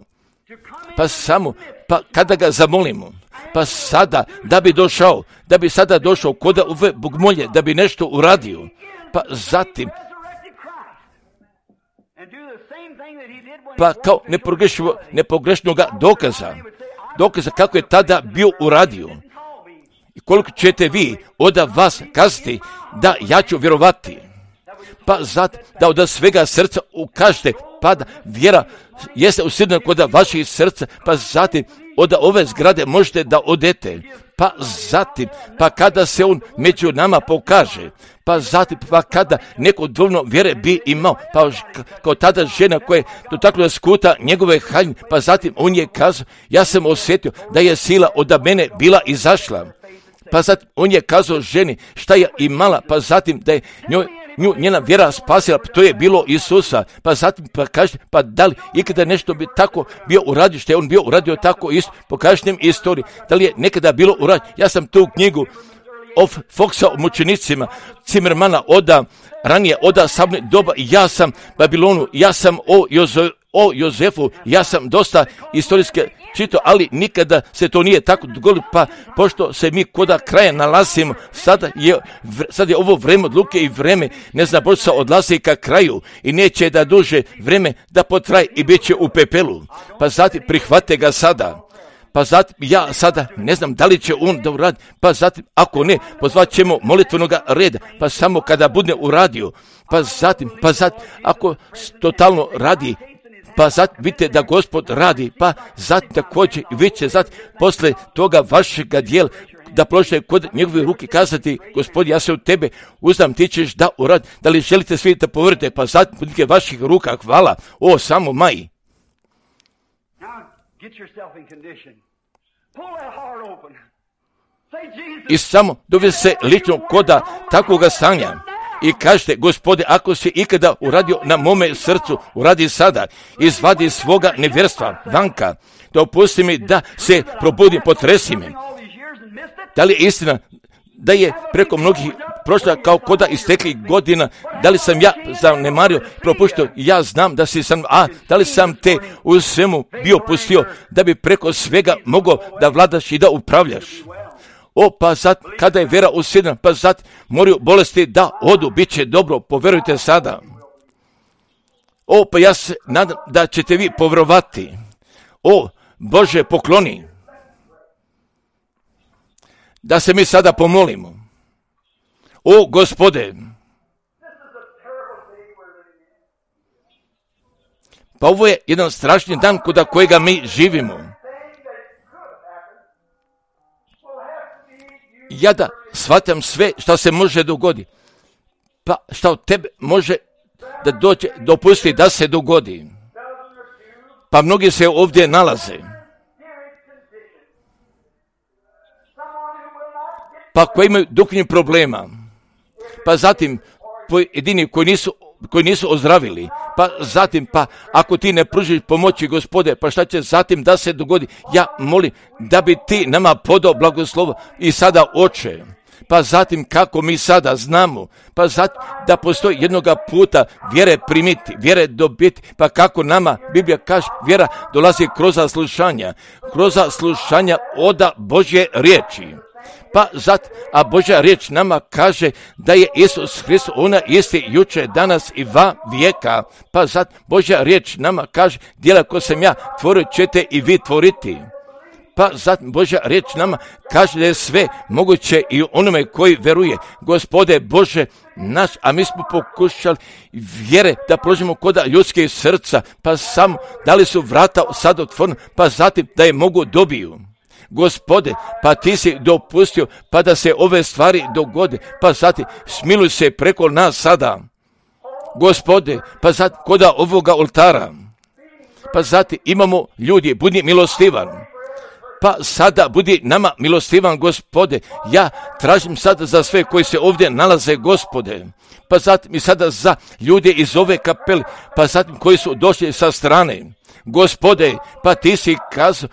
[SPEAKER 1] Pa kada ga zamolimo, pa sada da bi sada došao koda ove bogmolje, da bi nešto uradio, pa zatim, pa kao nepogrešnog dokaza kako je tada bio uradio. I koliko ćete vi od vas kazati da ja ću vjerovati, pa zato da od svega srca ukažete, pa da vjera jeste usidna kod vaših srca, pa zatim od ove zgrade možete da odete, pa zatim, pa kada se on među nama pokaže, pa zatim, pa kada neko dovoljno vjere bi imao, pa kao tada žena koja je dotaknula skuta njegove haljine, pa zatim on je kazao, ja sam osjetio da je sila od mene bila izašla, pa zatim on je kazao ženi šta je imala, pa zatim da je njena vjera spasila, to je bilo Isusa, pa zatim pa kažete, pa da li ikada nešto bi tako bio uradio, što je on bio uradio tako isto, pokažite nam istoriju, da li je nekada bilo uradio. Ja sam tu knjigu Foxa o mučenicima, Zimmermana ranije oda Savne doba, ja sam Babilonu, ja sam o Jozefu, ja sam dosta historijske čitao, ali nikada se to nije tako dogodilo, pa pošto se mi koda kraja nalazimo, sad je ovo vreme odluke i vreme neznabožca odlazi ka kraju i neće da duže vreme da potraje i bit će u pepelu, pa zatim prihvate ga sada. Pa zatim ja sada ne znam da li će on da uradi, pa zatim ako ne, pozvat ćemo molitvenog reda, pa samo kada bude uradio, pa zatim ako totalno radi, pa zatim vidite da Gospod radi, pa zatim također i vi će zatim posle toga vašega dijela da položite kod njegove ruke kazati, Gospod, ja se u tebe uzdam, ti ćeš da uradi. Da li želite svi da poverite, pa sad budite vaših ruka, hvala, samo maj. I samo dovede se lično koda takvoga stanja i kažete, Gospode, ako si ikada uradio na mome srcu, uradi sada, izvadi svoga nevjerstva vanka, da opusti mi da se probudim, potresi me. Da li je istina da je preko mnogih prošla kao koda istekli godina, da li sam ja zanemario, propuštio, ja znam da si sam, da li sam te u svemu bio pustio, da bi preko svega mogao da vladaš i da upravljaš. Pa sad, kada je vera usjedna, pa sad moraju bolesti da odu, bit će dobro, poverujte sada. Pa ja se nadam da ćete vi povjerovati. Bože, pokloni. Da se mi sada pomolimo. Gospode. Pa ovo je jedan strašni dan kod kojega mi živimo. Ja da shvatam sve što se može dogoditi. Pa što od tebe može da dođe, dopusti da se dogodi. Pa mnogi se ovdje nalaze. Pa koji imaju duhovnih problema. Pa zatim pojedini koji nisu ozdravili. Pa zatim, pa ako ti ne pružiš pomoći, Gospode, pa šta će zatim da se dogodi? Ja molim da bi ti nama podao blagoslovo i sada, Oče. Pa zatim kako mi sada znamo, pa zatim da postoji jednoga puta vjere primiti, vjere dobiti, pa kako nama Biblija kaže, vjera dolazi kroz slušanja oda Božje riječi. Pa zato, a Božja riječ nama kaže da je Isus Hrist, ona isti jučer, danas i va vijeka. Pa zato Božja riječ nama kaže, djela ko sam ja tvorio ćete i vi tvoriti. Pa zato Božja riječ nama kaže da je sve moguće i onome koji veruje. Gospode Bože naš, a mi smo pokušali vjere da prođemo kod ljudskih srca, pa samo da li su vrata sad otvorena, pa zatim da je mogu dobiju. Gospode, pa ti si dopustio pa da se ove stvari dogode, pa zatim smiluj se preko nas sada. Gospode, pa zatim kod ovoga oltara, pa zatim imamo ljudi, budi milostivan. Pa sada budi nama milostivan, Gospode. Ja tražim sada za sve koji se ovdje nalaze, Gospode. Pa zatim i sada za ljude iz ove kapele, pa zatim koji su došli sa strane. Gospode, pa ti si kazao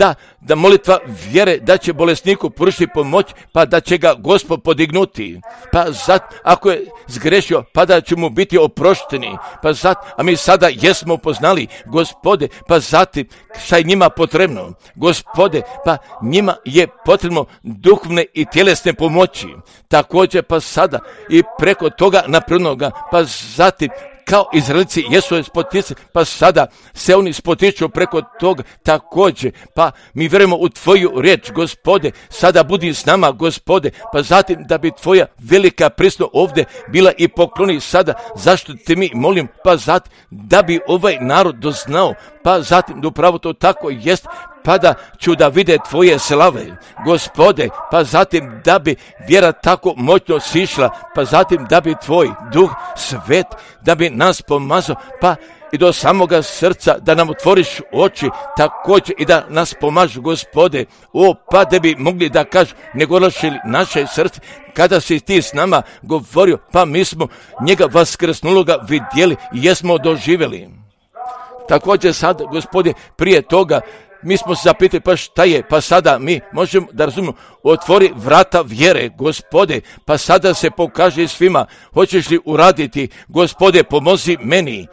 [SPEAKER 1] da molitva vjere da će bolesniku pružiti pomoć, pa da će ga Gospod podignuti. Pa zatim, ako je zgrešio, pa da će mu biti oprošteni. Pa zatim, a mi sada jesmo poznali, Gospode, pa zatim šta je njima potrebno. Gospode, pa njima je potrebno duhovne i tjelesne pomoći. Također pa sada i preko toga naprednoga, pa zatim kao Izraelci jesu spoticani, pa sada se oni spotiču preko toga također, pa mi vjerujemo u tvoju riječ, Gospode, sada budi s nama, Gospode, pa zatim da bi tvoja velika prisutnost ovdje bila i pokloni sada, zašto te mi molim, pa zatim da bi ovaj narod doznao, pa zatim da upravo to tako jest, pa da ću da vide tvoje slave, Gospode, pa zatim da bi vjera tako moćno sišla, pa zatim da bi tvoj duh svet, da bi nas pomazao, pa i do samoga srca, da nam otvoriš oči, također i da nas pomažu, Gospode, pa da bi mogli da kažu, ne gološili naše srce, kada si ti s nama govorio, pa mi smo njega vaskrsnuloga vidjeli i jesmo doživjeli. Također sad, Gospode, prije toga, mi smo se zapitali, pa šta je, pa sada mi možemo da razumimo, otvori vrata vjere, Gospode, pa sada se pokaže svima, hoćeš li uraditi, Gospode, pomozi meni.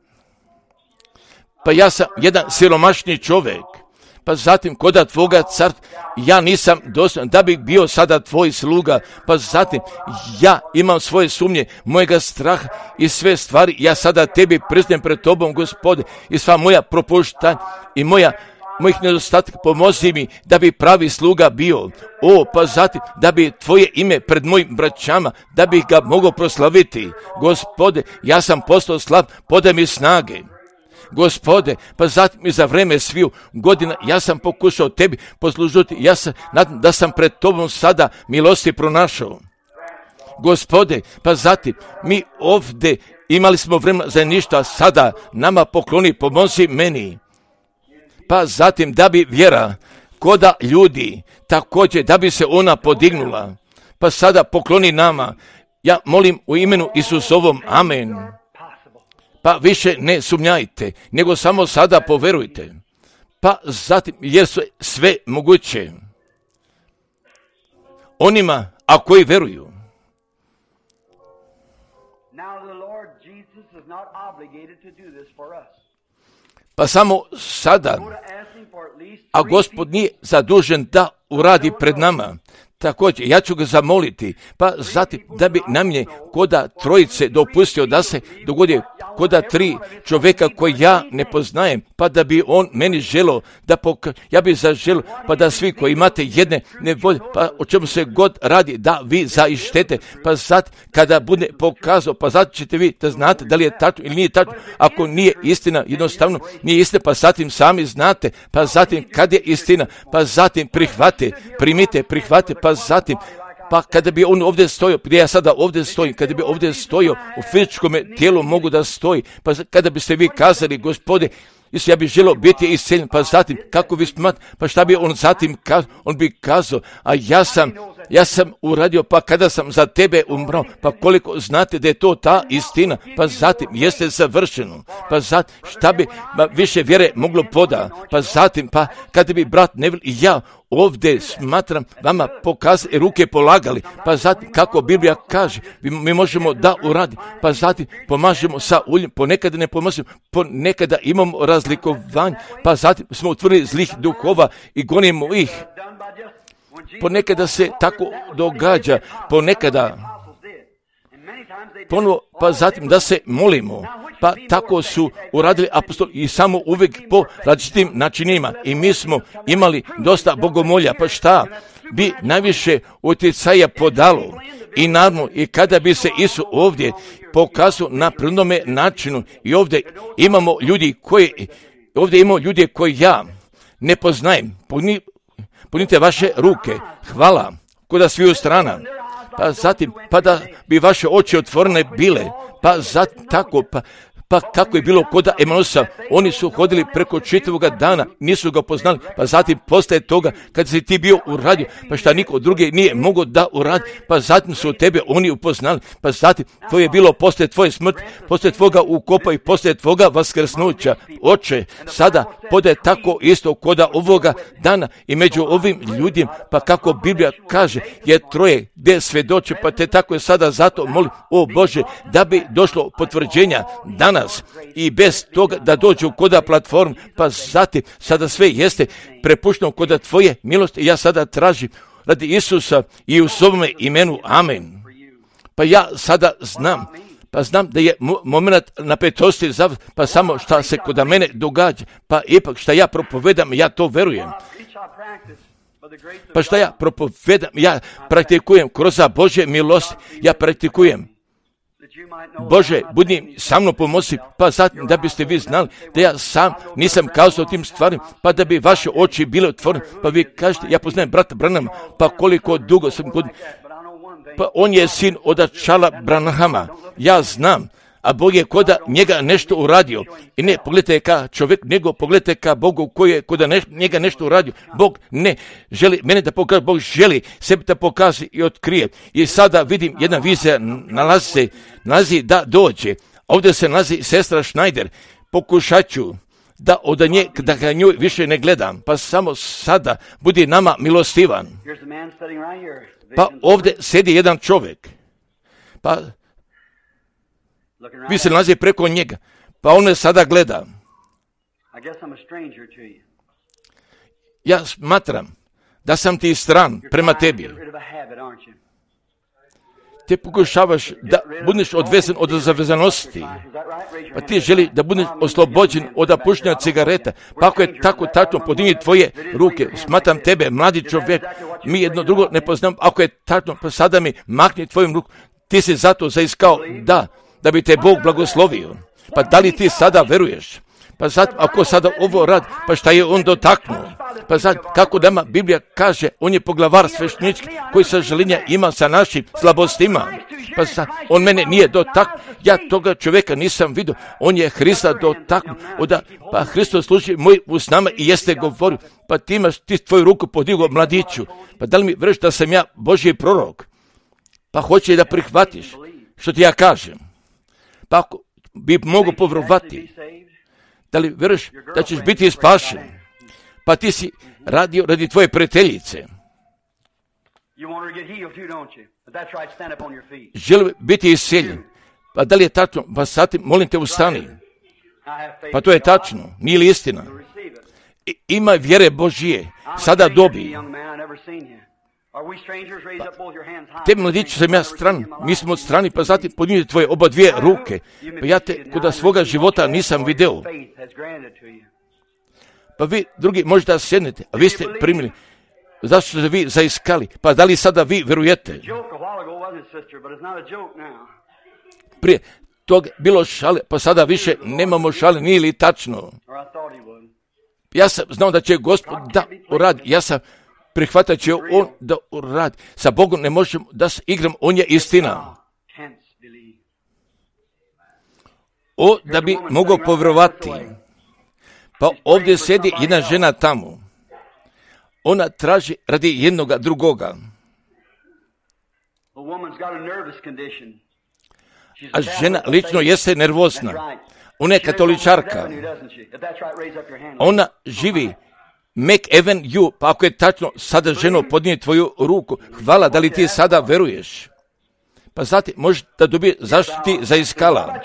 [SPEAKER 1] Pa ja sam jedan siromašni čovjek, pa zatim koda tvoga carstva, ja nisam dostojan da bih bio sada tvoj sluga, pa zatim ja imam svoje sumnje, mojega straha i sve stvari, ja sada tebi priznajem pred tobom, Gospode, i sva moja propuštanja i mojih nedostatka, pomozi mi da bi pravi sluga bio. Pa zatim da bi tvoje ime pred mojim braćama, da bih ga mogao proslaviti. Gospode, ja sam postao slab, podaj mi snage. Gospode, pa zatim i za vreme sviju godina ja sam pokušao tebi poslužiti, ja sam nadam da sam pred tobom sada milosti pronašao. Gospode, pa zatim mi ovdje imali smo vremena za ništa, sada nama pokloni, pomozi meni. Pa zatim da bi vjera koda ljudi, također da bi se ona podignula, pa sada pokloni nama. Ja molim u imenu Isusovom, amen. Pa više ne sumnjajte, nego samo sada poverujte. Pa zatim, jer su sve moguće onima, a koji veruju. Pa samo sada, a Gospod nije zadužen da uradi pred nama. Također, ja ću ga zamoliti, pa zatim da bi na mnje koda trojice dopustio da se dogodi koda 3 čovjeka koji ja ne poznajem, pa da bi on meni želio da ja bi zaželio, pa da svi koji imate jedne nevolje, pa o čemu se god radi, da vi zaištete, pa zatim kada bude pokazao, pa zatim ćete vi da znate da li je tačno ili nije tačno. Ako nije istina, jednostavno nije istina, pa zatim sami znate, pa zatim kad je istina, pa zatim primite, pa zatim, pa kada bi on ovdje stojio, gdje ja sada ovdje stojim, kada bi ovdje stojio u fizičkom tijelu mogu da stoji, pa kada biste vi kazali, Gospode, ja bih želio biti isceljen, pa zatim, kako vi smatrate, pa šta bi on zatim kazao, on bi kazao, a ja sam uradio, pa kada sam za tebe umrao, pa koliko znate da je to ta istina, pa zatim jeste završeno, pa zatim šta bi više vjere moglo poda, pa zatim, pa kada bi brat Neville i ja ovdje smatram vama pokazali, ruke polagali, pa zatim kako Biblija kaže, mi možemo da uradi, pa zatim pomažemo sa uljem, ponekada ne pomažemo, ponekada imamo razlikovanje, pa zatim smo utvrdili zlih duhova i gonimo ih. Ponekada se tako događa, ponekada ponovo, pa zatim da se molimo, pa tako su uradili apostoli i samo uvijek po različitim načinima i mi smo imali dosta bogomolja, pa šta bi najviše utjecaja podalo i naravno i kada bi se Isus ovdje pokazao na prvnome načinu i ovdje imamo ljudi koji ja ne poznajem, punite vaše ruke, hvala, koda sviju strana, pa zatim, pa da bi vaše oči otvorene bile, pa zatim tako, pa kako je bilo koda Emanusa, oni su hodili preko čitavoga dana, nisu ga poznali, pa zatim postaje toga, kad si ti bio uradio, pa šta niko drugi nije mogao da uradi, pa zatim su tebe oni upoznali, pa zatim to je bilo poslije tvoje smrti, poslije tvoga ukopa i poslije tvoga vaskrsnuća. Oče, sada podaje tako isto koda ovoga dana i među ovim ljudima, pa kako Biblija kaže, je troje gdje svedoče, pa te tako je sada zato molim, o Bože, da bi došlo potvrđenja danas i bez toga da dođu koda platform, pa zatim sada sve jeste prepušteno koda tvoje milosti. Ja sada tražim radi Isusa i u svome imenu, amen. Pa ja sada znam da je moment napetosti, pa samo šta se kod mene događa, pa ipak šta ja propovedam, ja to verujem. Pa šta ja propovedam, ja praktikujem kroz Božje milosti, ja praktikujem. Bože, budi sa mnom pomozi, pa zatim da biste vi znali da ja sam nisam kazao tim stvarima, pa da bi vaše oči bile otvorene, pa vi kažete, ja poznajem brata Branhama, pa koliko dugo sam kod, pa on je sin od Charlesa Branhama, ja znam, a Bog je koda njega nešto uradio. I ne pogledajte ka čovjek, nego pogledajte ka Bogu koji je koda njega nešto uradio. Bog ne želi mene da pokaže, Bog želi sebi da pokaže i otkrije. I sada vidim jedna vizija nalazi da dođe. Ovdje se nalazi sestra Schneider. Pokušat ću da ga nju više ne gledam, pa samo sada budi nama milostivan. Pa ovdje sjedi jedan čovjek. Pa vi se nalazi preko njega, pa on me sada gleda. Ja smatram da sam ti stran prema tebi. Ti pokušavaš da budeš odvesen od zavezanosti, pa ti želi da budeš oslobođen od pušenja cigareta, pa ako je tako tačno, podigni tvoje ruke, smatram tebe, mladi čovjek, mi jedno drugo ne poznam, ako je tačno, pa sada mi makni tvojim rukom, ti si zato zaiskao da bi te Bog blagoslovio. Pa da li ti sada veruješ? Pa sad, ako sada ovo radi, pa šta je on dotaknuo? Pa sad, kako nama Biblija kaže, on je poglavar sveštenički koji sažaljenja ima sa našim slabostima. Pa sad, on mene nije dotaknuo, ja toga čovjeka nisam vidio, on je Hrista dotaknuo. Pa Hristos služi moj s nama i jeste govorio, pa ti imaš tvoju ruku podigao mladiću. Pa da li mi vreš da sam ja Božji prorok? Pa hoće da prihvatiš što ti ja kažem. Pa ako bi mogu povjerovati, da li vjeruješ da ćeš biti spašen? Pa ti si radio radi tvoje prijateljice. Želi biti isceljen. Pa da li je tačno? Pa sad molim te ustani. Pa to je tačno, nije li istina? Ima vjere Božije, sada dobi. Te mladići sam ja stran, mi smo od strani, pa zatim podnijete tvoje oba dvije ruke. Pa ja te kod svoga života nisam video. Pa vi drugi možete da sjednete, a vi ste primili. Zašto ste vi zaiskali? Pa da li sada vi vjerujete? Prije tog bilo šale, pa sada više nemamo šale, nije li tačno? Ja sam znao da će Gospod da uradi, ja sam prihvatat će on da uradi. Sa Bogom ne možemo da se igram, on je istina. Da bi mogao povjerovati, pa ovdje sjedi jedna žena tamo. Ona traži radi jednoga drugoga. A žena lično jeste nervozna. Ona je katoličarka. Ona živi McAvenue, pa ako je tačno, sada ženo podnije tvoju ruku. Hvala, da li ti sada veruješ? Pa znate, možeš da dobije zašto ti zaiskala.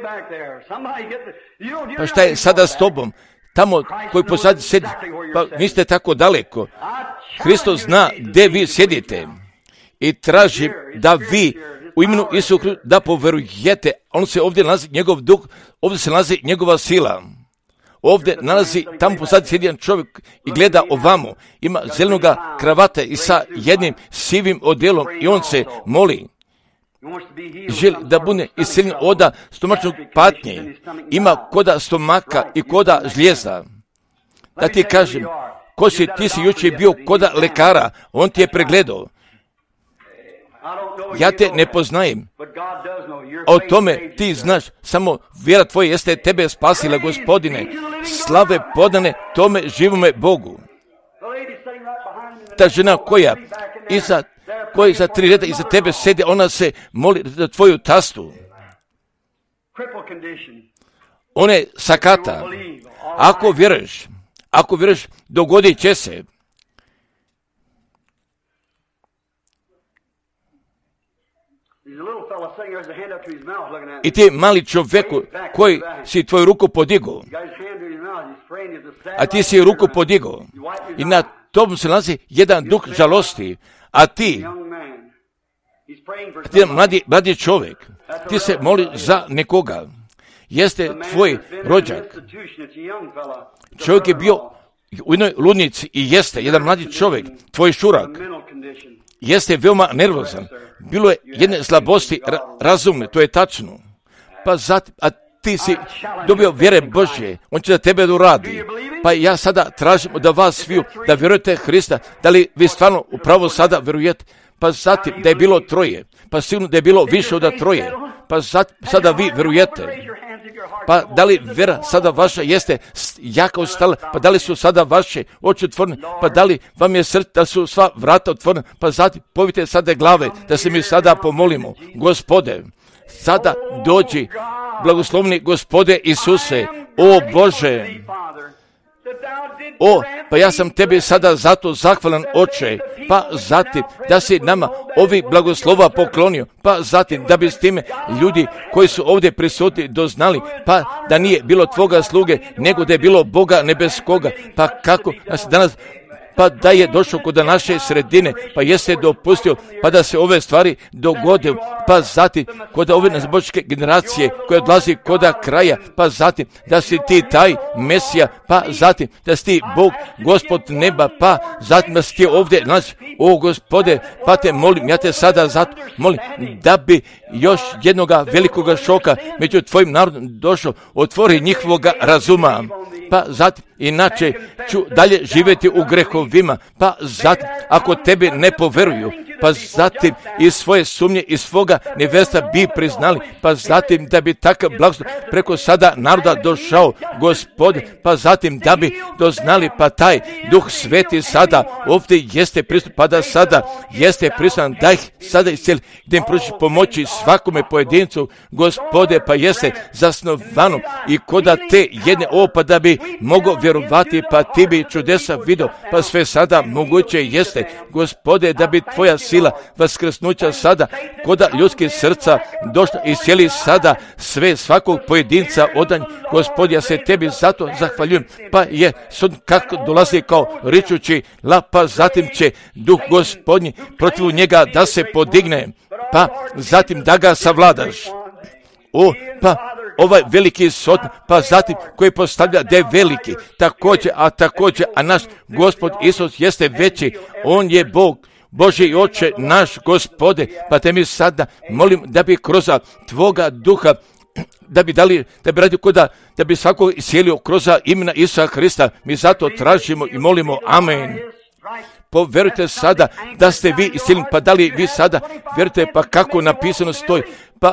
[SPEAKER 1] Pa šta je sada s tobom? Tamo koji pozadi sjedi, pa vi ste tako daleko. Hristos zna gdje vi sjedite i traži da vi u imenu Isusa da poverujete. On se ovdje nalazi njegov duh, ovdje se nalazi njegova sila. Ovdje nalazi, tamo pozadi sjedi jedan čovjek i gleda ovamo. Ima zelenoga kravata i sa jednim sivim odjelom i on se moli. Želi da bude isceljen od stomačnog patnje. Ima koda stomaka i koda žlijeza. Da ti kažem, ko si, ti si jučer bio koda lekara, on ti je pregledao. Ja te ne poznajem. O tome ti znaš, samo vjera tvoja jeste tebe spasila, Gospodine. Slave podane tome živome Bogu. Ta žena koja za 3 reda iza tebe sedi, ona se moli za tvoju tastu. Ona je sakata. Ako vjeruješ, dogodit će se. I ti mali čovjeku koji si tvoju ruku podigao, a ti si ruku podigao i na tom se nalazi jedan duh žalosti, a ti mladi čovjek, ti se moli za nekoga, jeste tvoj rođak. Čovjek je bio u jednoj ludnici i jeste jedan mladi čovjek, tvoj šurak, jeste veoma nervozan. Bilo je jedne slabosti razumne, to je tačno. Pa a ti si dobio vjere Božje, on će za tebe da uradi. Pa ja sada tražim da vas sviju, da vjerujete Hrista, da li vi stvarno upravo sada vjerujete? Pa zatim da je bilo 3, pa sigurno da je bilo više od 3, pa sada vi vjerujete. Pa da li vjera sada vaša jeste jaka ostala, pa da li su sada vaše oči otvorene, pa da li vam je srce, da su sva vrata otvorena, pa zatim povite sada glave, da se mi sada pomolimo. Gospode, sada dođi, blagoslovni Gospode Isuse, o Bože, pa ja sam tebi sada zato zahvalan, Oče, pa zatim da si nama ovi blagoslova poklonio, pa zatim da bi s time ljudi koji su ovdje prisutni doznali, pa da nije bilo tvoga sluge, nego da je bilo Boga nebeskoga, pa kako nas danas pa da je došao kod naše sredine, pa jeste dopustio, pa da se ove stvari dogode, pa zatim kod ove nazbočke generacije koja odlazi kod kraja, pa zatim da si ti taj Mesija, pa zatim da si ti Bog, Gospod neba, pa zatim da si ti ovdje nalazi. O Gospode, pa te molim, ja te sada zato molim da bi još jednoga velikoga šoka među tvojim narodom došao, otvori njihovoga razuma, pa zatim inače ću dalje živjeti u grehovima, pa zatim ako tebi ne poveruju, pa zatim iz svoje sumnje i svoga nevjerstva bi priznali, pa zatim da bi takav blagoslov preko sada naroda došao, Gospode, pa zatim da bi doznali, pa taj Duh Sveti sada ovdje jeste prisutan, pa da sada jeste prisutan, da ih sada iscijeli, da im pruži pomoći svakome pojedincu, Gospode, pa jeste zasnovano i koda te jedne pa da bi mogao vjerovati, pa ti bi čudesa vidio, pa sve sada moguće jeste, Gospode, da bi tvoja sila vaskrsnuća sada koda ljudskih srca došla i sjeli sada sve svakog pojedinca odanj. Gospod, ja se tebi zato zahvaljujem, pa je sud kako dolazi kao ričući pa zatim će Duh Gospodnji protiv njega da se podigne, pa zatim da ga savladaš. Pa ovaj veliki sud, pa zatim koji postavlja da je veliki, također, a naš Gospod Isus jeste veći, on je Bog, Boži Oče naš, Gospode, pa te mi sada molim da bi kroz tvoga duha da bi radio da bi svakog iscijelio kroz imena Isusa Hrista. Mi zato tražimo i molimo, amen. Poverujte sada da ste vi iscijeljeni, pa da li vi sada vjerujete, pa kako napisano stoji, pa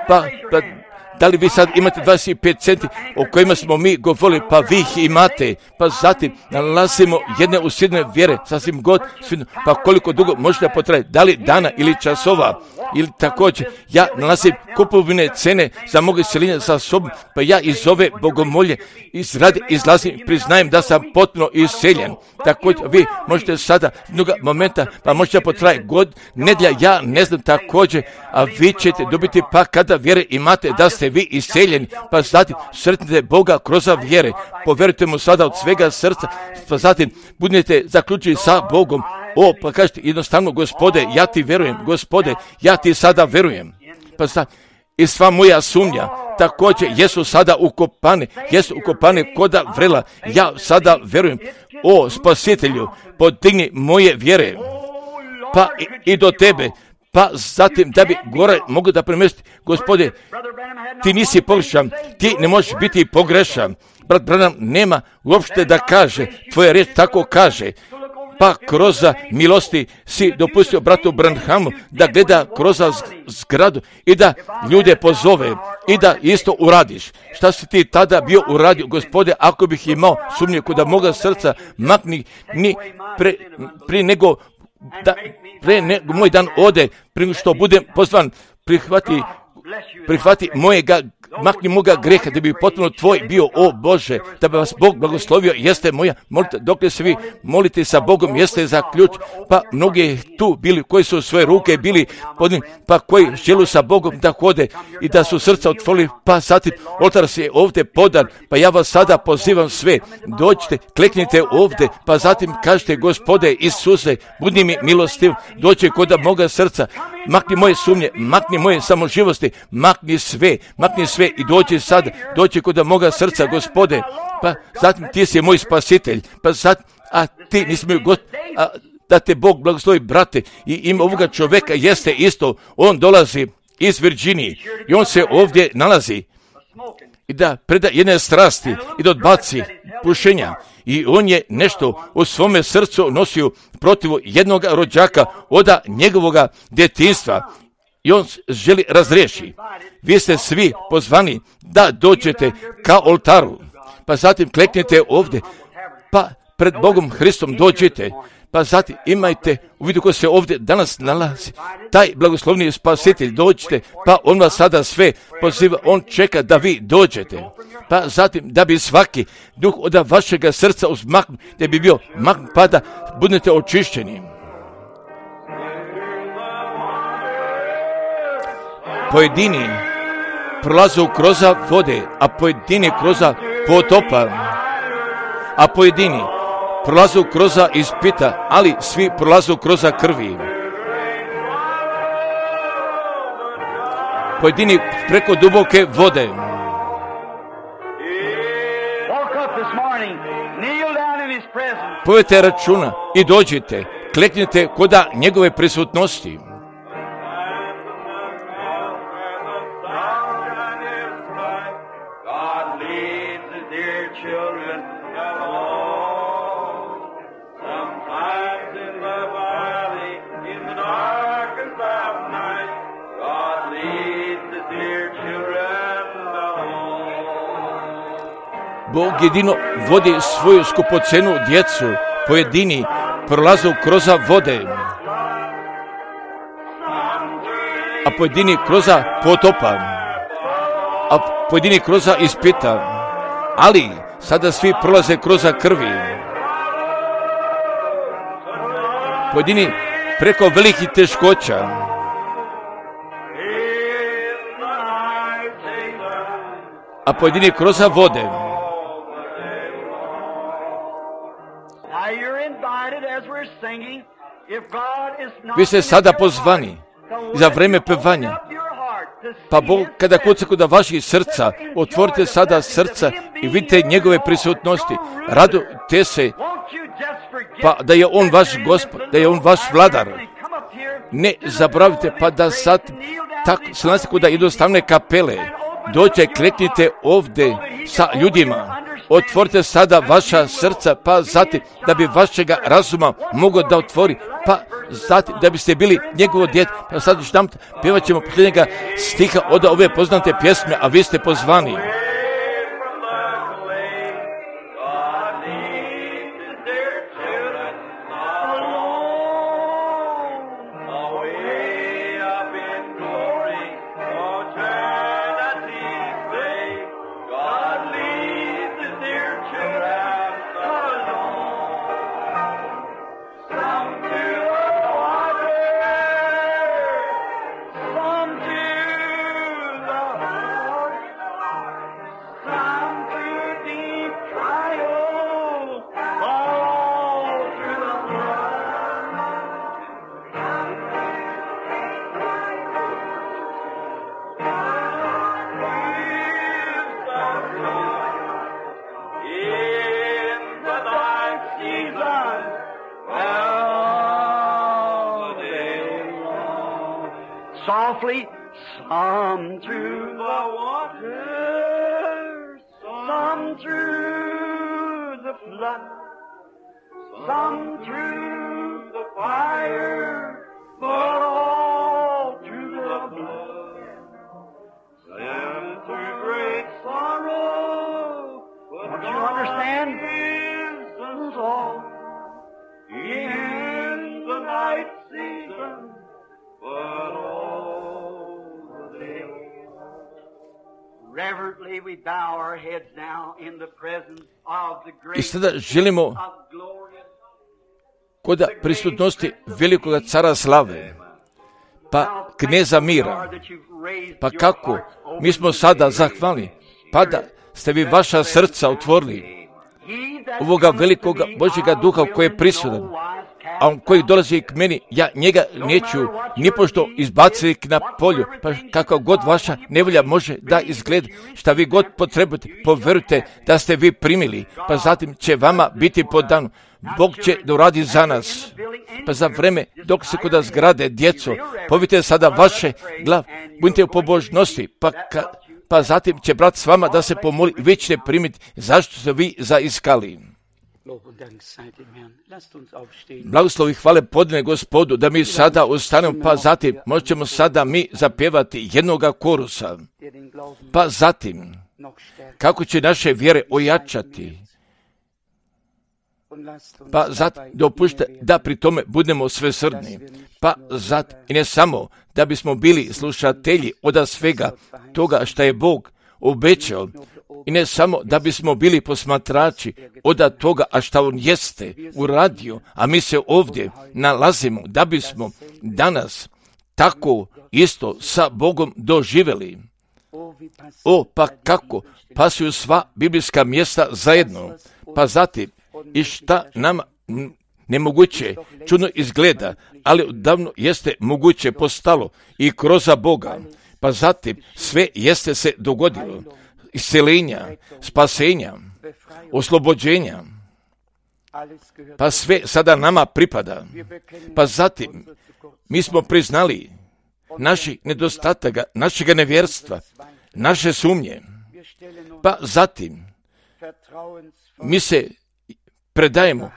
[SPEAKER 1] da li vi sad imate 25 centi o kojima smo mi govorili, pa vi ih imate, pa zatim nalazimo jedne usidne vjere, sasvim god, pa koliko dugo možete potrajati, da li dana ili časova, ili također, ja nalazim kupovine cene za mogu isceljenja sa sobom, pa ja iz ove bogomolje izlazim, priznajem da sam potpuno isceljen. Također, vi možete sada jednog momenta, pa možete potrajati nedjelja, ja ne znam također, a vi ćete dobiti pa kada vjere imate da ste vi isceljeni, pa zatim sretnite Boga kroz vjere, poverujte mu sada od svega srca, pa zatim budete zaključeni sa Bogom. Pa kažete jednostavno, Gospode, ja ti verujem, Gospode, ja ti sada verujem. Pa sad, i sva moja sumnja također jesu sada ukopane koda vrela, ja sada verujem. O Spasitelju, podigni moje vjere, pa i do tebe, pa zatim da bi gore mogu da premjestiti. Gospode, ti nisi pogrešan, ti ne možeš biti pogrešan. Brat Branham nema uopšte da kaže, tvoja riječ tako kaže. Pa kroz milosti si dopustio bratu Branhamu da gleda kroz zgradu i da ljude pozove i da isto uradiš. Šta si ti tada bio uradio, Gospode, ako bih imao sumnje kod moga srca, makni prije nego moj dan ode, prije što budem pozvan, prihvati mojega, makni moga greha, da bi potpuno tvoj bio, o Bože, da bi vas Bog blagoslovio, jeste moja, molite, dok se vi molite sa Bogom, jeste za ključ, pa mnogi tu bili, koji su svoje ruke bili podni, pa koji želu sa Bogom da hode i da su srca otvorili, pa zatim oltar se je ovdje podan, pa ja vas sada pozivam sve, dođite, kleknite ovdje, pa zatim kažete, Gospode Isuse, budi mi milostiv, dođi kod moga srca, makni moje sumnje, makni moje samoživosti, makni sve i dođi kod moga srca, Gospode, pa zatim ti si moj spasitelj, pa zatim, a ti nisi moj da te Bog blagoslovi, brate, i ime ovoga čovjeka jeste isto, on dolazi iz Virginije i on se ovdje nalazi i da preda jedne strasti i da odbaci pušenja. I on je nešto u svome srcu nosio protiv jednog rođaka od njegovoga djetinjstva i on želi razriješi. Vi ste svi pozvani da dođete ka oltaru, pa zatim kleknite ovdje, pa pred Bogom Hristom dođite, pa zatim imajte u vidu ko se ovdje danas nalazi, taj blagoslovni spasitelj, dođite, pa on vas sada sve poziva, on čeka da vi dođete, pa zatim da bi svaki duh od vašega srca uzmaknut, da bi bio maknut, pa da budete očišćeni. Pojedini prolaze kroz vode, a pojedini kroz potopa, a pojedini prolazu kroz ispita, ali svi prolazu kroz krvi. Pojedini preko duboke vode. Povedite računa i dođite, kleknite koda njegove prisutnosti. Bog jedino vodi svoju skupocenu djecu, pojedini prolazu kroz vode, a pojedini kroz potopa, a pojedini kroz ispita, ali sada svi prolaze kroz krvi. Pojedini preko velikih teškoća, a pojedini kroz vode. Vi ste sada pozvani za vreme pevanja. Pa Bog, kada kuca kod vaših srca, otvorite sada srca i vidite njegove prisutnosti. Radujte se, pa da je on vaš Gospod, da je on vaš vladar. Ne zaboravite, pa da sad tako se nalazi kod jednostavne kapele. Dođe, kleknite ovdje sa ljudima. Otvorite sada vaša srca, pa zatim da bi vašega razuma mogao da otvori, pa zatim da biste bili njegovo dijete. Pa sad još nam pjevat ćemo posljednjega stiha od ove poznate pjesme, a vi ste pozvani.
[SPEAKER 2] Softly, some through the waters, some through the flood, some through the fire, but all through the blood. Some through great sorrow, but don't you understand? Is all in the night season, but all the day. Reverently we bow our heads now in the presence of the great.
[SPEAKER 1] I sada želimo kod prisutnosti velikoga cara slave, pa kneza mira. Pa kako? Mi smo sada zahvalni, pa da ste vi vaša srca otvorili ovoga velikoga Božjega duha koji je prisutan, a on koji dolazi k meni, ja njega neću nipošto izbaciti na polju, pa kako god vaša nevolja može da izgleda, šta vi god potrebujete, povjerujte da ste vi primili, pa zatim će vama biti podano. Bog će da uradi za nas. Pa za vreme dok se kod zgrade djeco, povite sada vaše glav, budite u pobožnosti, pa zatim će brat s vama da se pomoli i vi ćete primiti zašto ste vi zaiskali. Blagoslovi hvale podne Gospodu da mi sada ustanemo, pa zatim možemo sada mi zapjevati jednoga korusa, pa zatim kako će naše vjere ojačati, pa zatim dopušte da pri tome budemo svesrdni, pa zatim i ne samo da bismo bili slušatelji od svega toga što je Bog obećao, i ne samo da bismo bili posmatrači od toga, a šta on jeste uradio, a mi se ovdje nalazimo da bismo danas tako isto sa Bogom doživjeli. Pa kako? Pasuju sva biblijska mjesta zajedno, pa zatim i šta nama nemoguće čudno izgleda, ali odavno jeste moguće postalo i kroz Boga. Pa zatim sve jeste se dogodilo. Isceljenja, spasenja, oslobođenja. Pa sve sada nama pripada. Pa zatim mi smo priznali naših nedostataka, našega nevjerstva, naše sumnje. Pa zatim mi se predajemo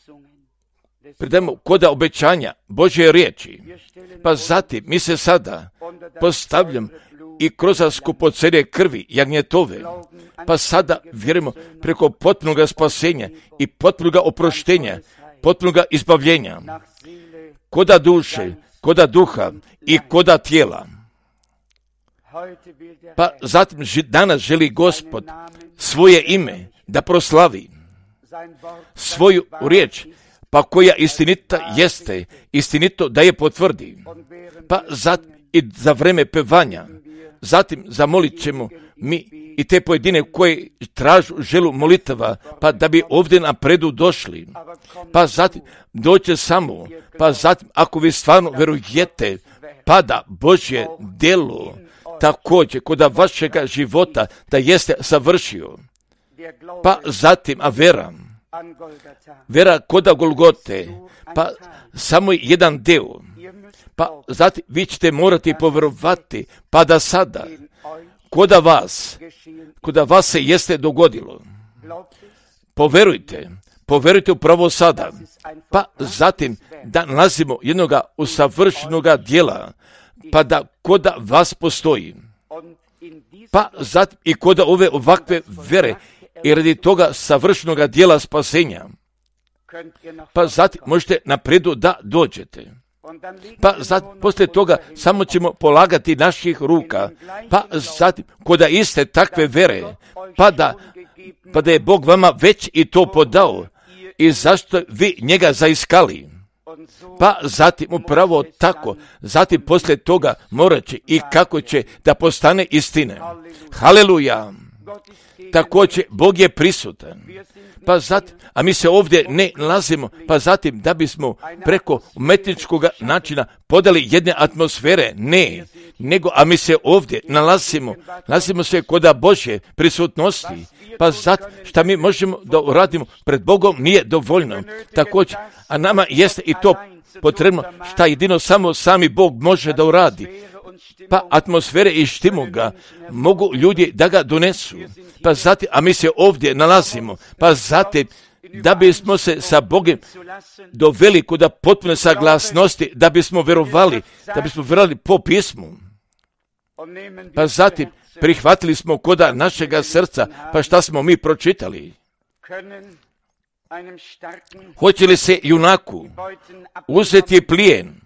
[SPEAKER 1] koda obećanja Božje riječi. Pa zatim mi se sada postavljamo i kroz skupocjenje krvi jagnjetove. Pa sada vjerujemo preko potpunog spasenja i potpunog oproštenja, potpunog izbavljenja, koda duše, koda duha i koda tijela. Pa zatim danas želi Gospod svoje ime da proslavi, svoju riječ, pa koja istinita jeste, istinito da je potvrdi. Pa zatim i za vreme pevanja, zatim zamolit ćemo mi i te pojedine koje tražu želu molitava, pa da bi ovdje napredu došli. Pa zatim doće samo, pa zatim ako vi stvarno verujete, pa da Božje djelo također kod vašega života da jeste savršio. Pa zatim, a vera koda Golgote, pa samo jedan deo. Pa zatim vi ćete morati povjerovati, pa da sada koda vas se jeste dogodilo. Poverujte upravo sada. Pa zatim da nalazimo jednoga usavršenoga djela, pa da koda vas postoji. Pa zatim i koda ove ovakve vere i radi toga savršenoga djela spasenja. Pa zatim možete napredu da dođete. Pa zatim poslije toga samo ćemo polagati naših ruka. Pa zatim koda iste takve vere, pa da je Bog vama već i to podao i zašto vi njega zaiskali. Pa zatim upravo tako, zatim poslije toga morat će i kako će da postane istine. Haleluja! Također Bog je prisutan. Pa zatim, a mi se ovdje ne nalazimo, pa zatim da bismo preko umetničkog načina podali jedne atmosfere, ne, nego, a mi se ovdje nalazimo se koda Božje prisutnosti, pa zatim šta mi možemo da uradimo pred Bogom nije dovoljno. Također, a nama jeste i to potrebno šta jedino samo sami Bog može da uradi. Pa atmosfere i štimuga mogu ljudi da ga donesu. Pa zatim, a mi se ovdje nalazimo, pa zatim da bismo se sa Bogom doveli kod potpune saglasnosti, da bismo vjerovali po pismu. Pa zatim prihvatili smo koda našega srca, pa šta smo mi pročitali? Hoće li se junaku uzeti plijen?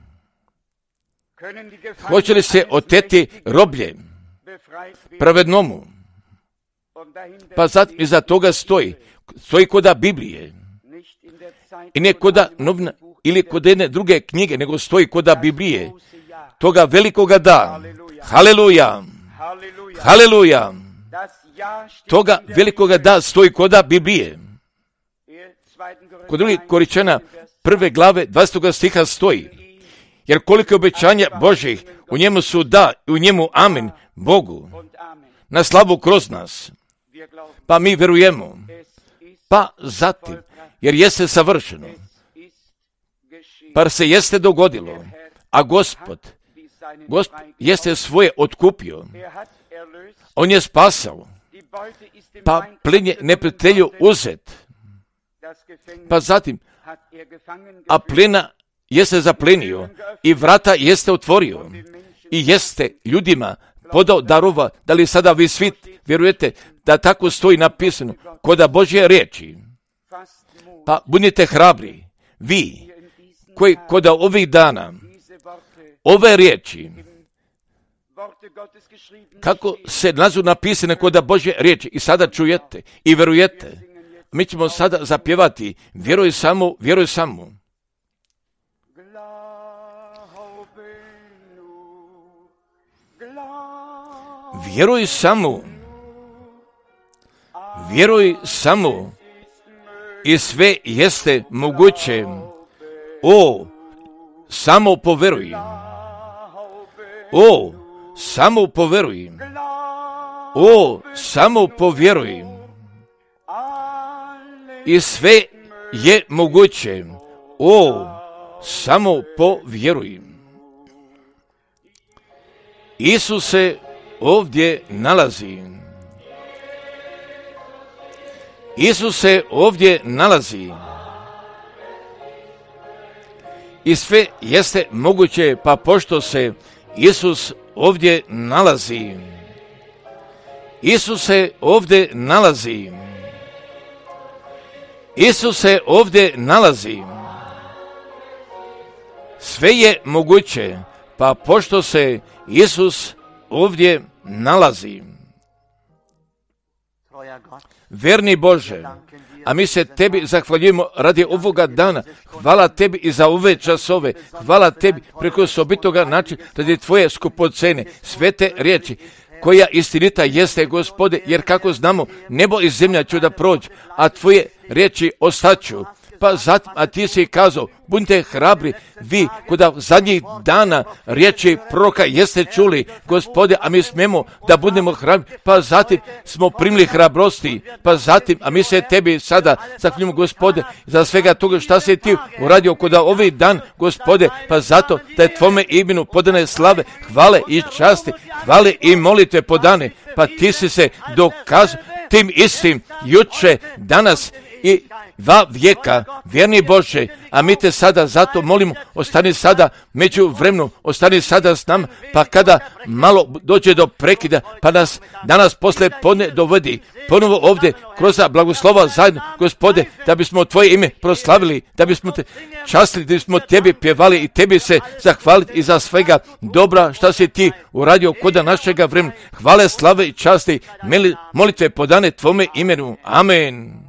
[SPEAKER 1] Hoće li se oteti roblje pravednomu? Pa zatim iza toga stoji koda Biblije. I ne koda novina ili kod jedne druge knjige, nego stoji koda Biblije. Toga velikoga da. Haleluja! Haleluja! Toga velikoga da stoji koda Biblije. Kod drugih Koričana 1. glave 20. stiha stoji. Jer koliko obećanja Božjih u njemu su da i u njemu amen Bogu na slavu kroz nas. Pa mi vjerujemo. Pa zatim, jer jeste savršeno. Pa se jeste dogodilo. A Gospod jeste svoje otkupio. On je spasao. Pa plijen je neprijatelju uzet. Pa zatim, a plina jeste zaplenio i vrata jeste otvorio i jeste ljudima podao darova. Da li sada vi svi vjerujete da tako stoji napisano koda Božje riječi? Pa budite hrabri, vi koji koda ovih dana ove riječi kako se nalazu napisane koda Božje riječi i sada čujete i vjerujete. Mi ćemo sada zapjevati vjeruj samo, vjeruj samo. Vjeruj samo, vjeruj samo, i sve jeste moguće. O, samo poveruj. O, samo povjeruj. O, samo povjeruj. I sve je moguće. O, samo povjeruj. Isus se ovdje nalazi. Isus se ovdje nalazi. I sve jeste moguće, pa pošto se Isus ovdje nalazi. Isus se ovdje nalazi. Isus se ovdje nalazi. Sve je moguće, pa pošto se Isus ovdje nalazi. Verni Bože, a mi se Tebi zahvaljujemo radi ovoga dana. Hvala Tebi i za ove časove. Hvala Tebi preko osobitoga načina radi Tvoje skupocene, svete riječi, koja istinita jeste, Gospode, jer kako znamo, nebo i zemlja će da prođu, a Tvoje riječi ostaću. Pa zatim, a Ti si kazao, budite hrabri, vi kuda zadnjih dana riječi proroka jeste čuli, Gospode, a mi smemo da budemo hrabri, pa zatim smo primili hrabrosti, pa zatim, a mi se Tebi sada zahvaljujemo, Gospode, za svega toga šta si Ti uradio kuda ovaj dan, Gospode, pa zato da je Tvome imenu podane slave, hvale i časti, hvale i molitve podane, pa Ti si se dokazao tim istim juče, danas i va vijeka, vjerni Bože, a mi Te sada zato molimo, ostani sada među vremenu, ostani sada s nama, pa kada malo dođe do prekida, pa nas danas posle podne dovedi ponovo ovdje kroz blagoslova zajedno, Gospode, da bismo Tvoje ime proslavili, da bismo Te častili, da bismo Tebi pjevali i Tebi se zahvaliti i za svega dobra šta si Ti uradio koda našega vremena. Hvale, slave i časti, molitve podane Tvome imenu. Amen.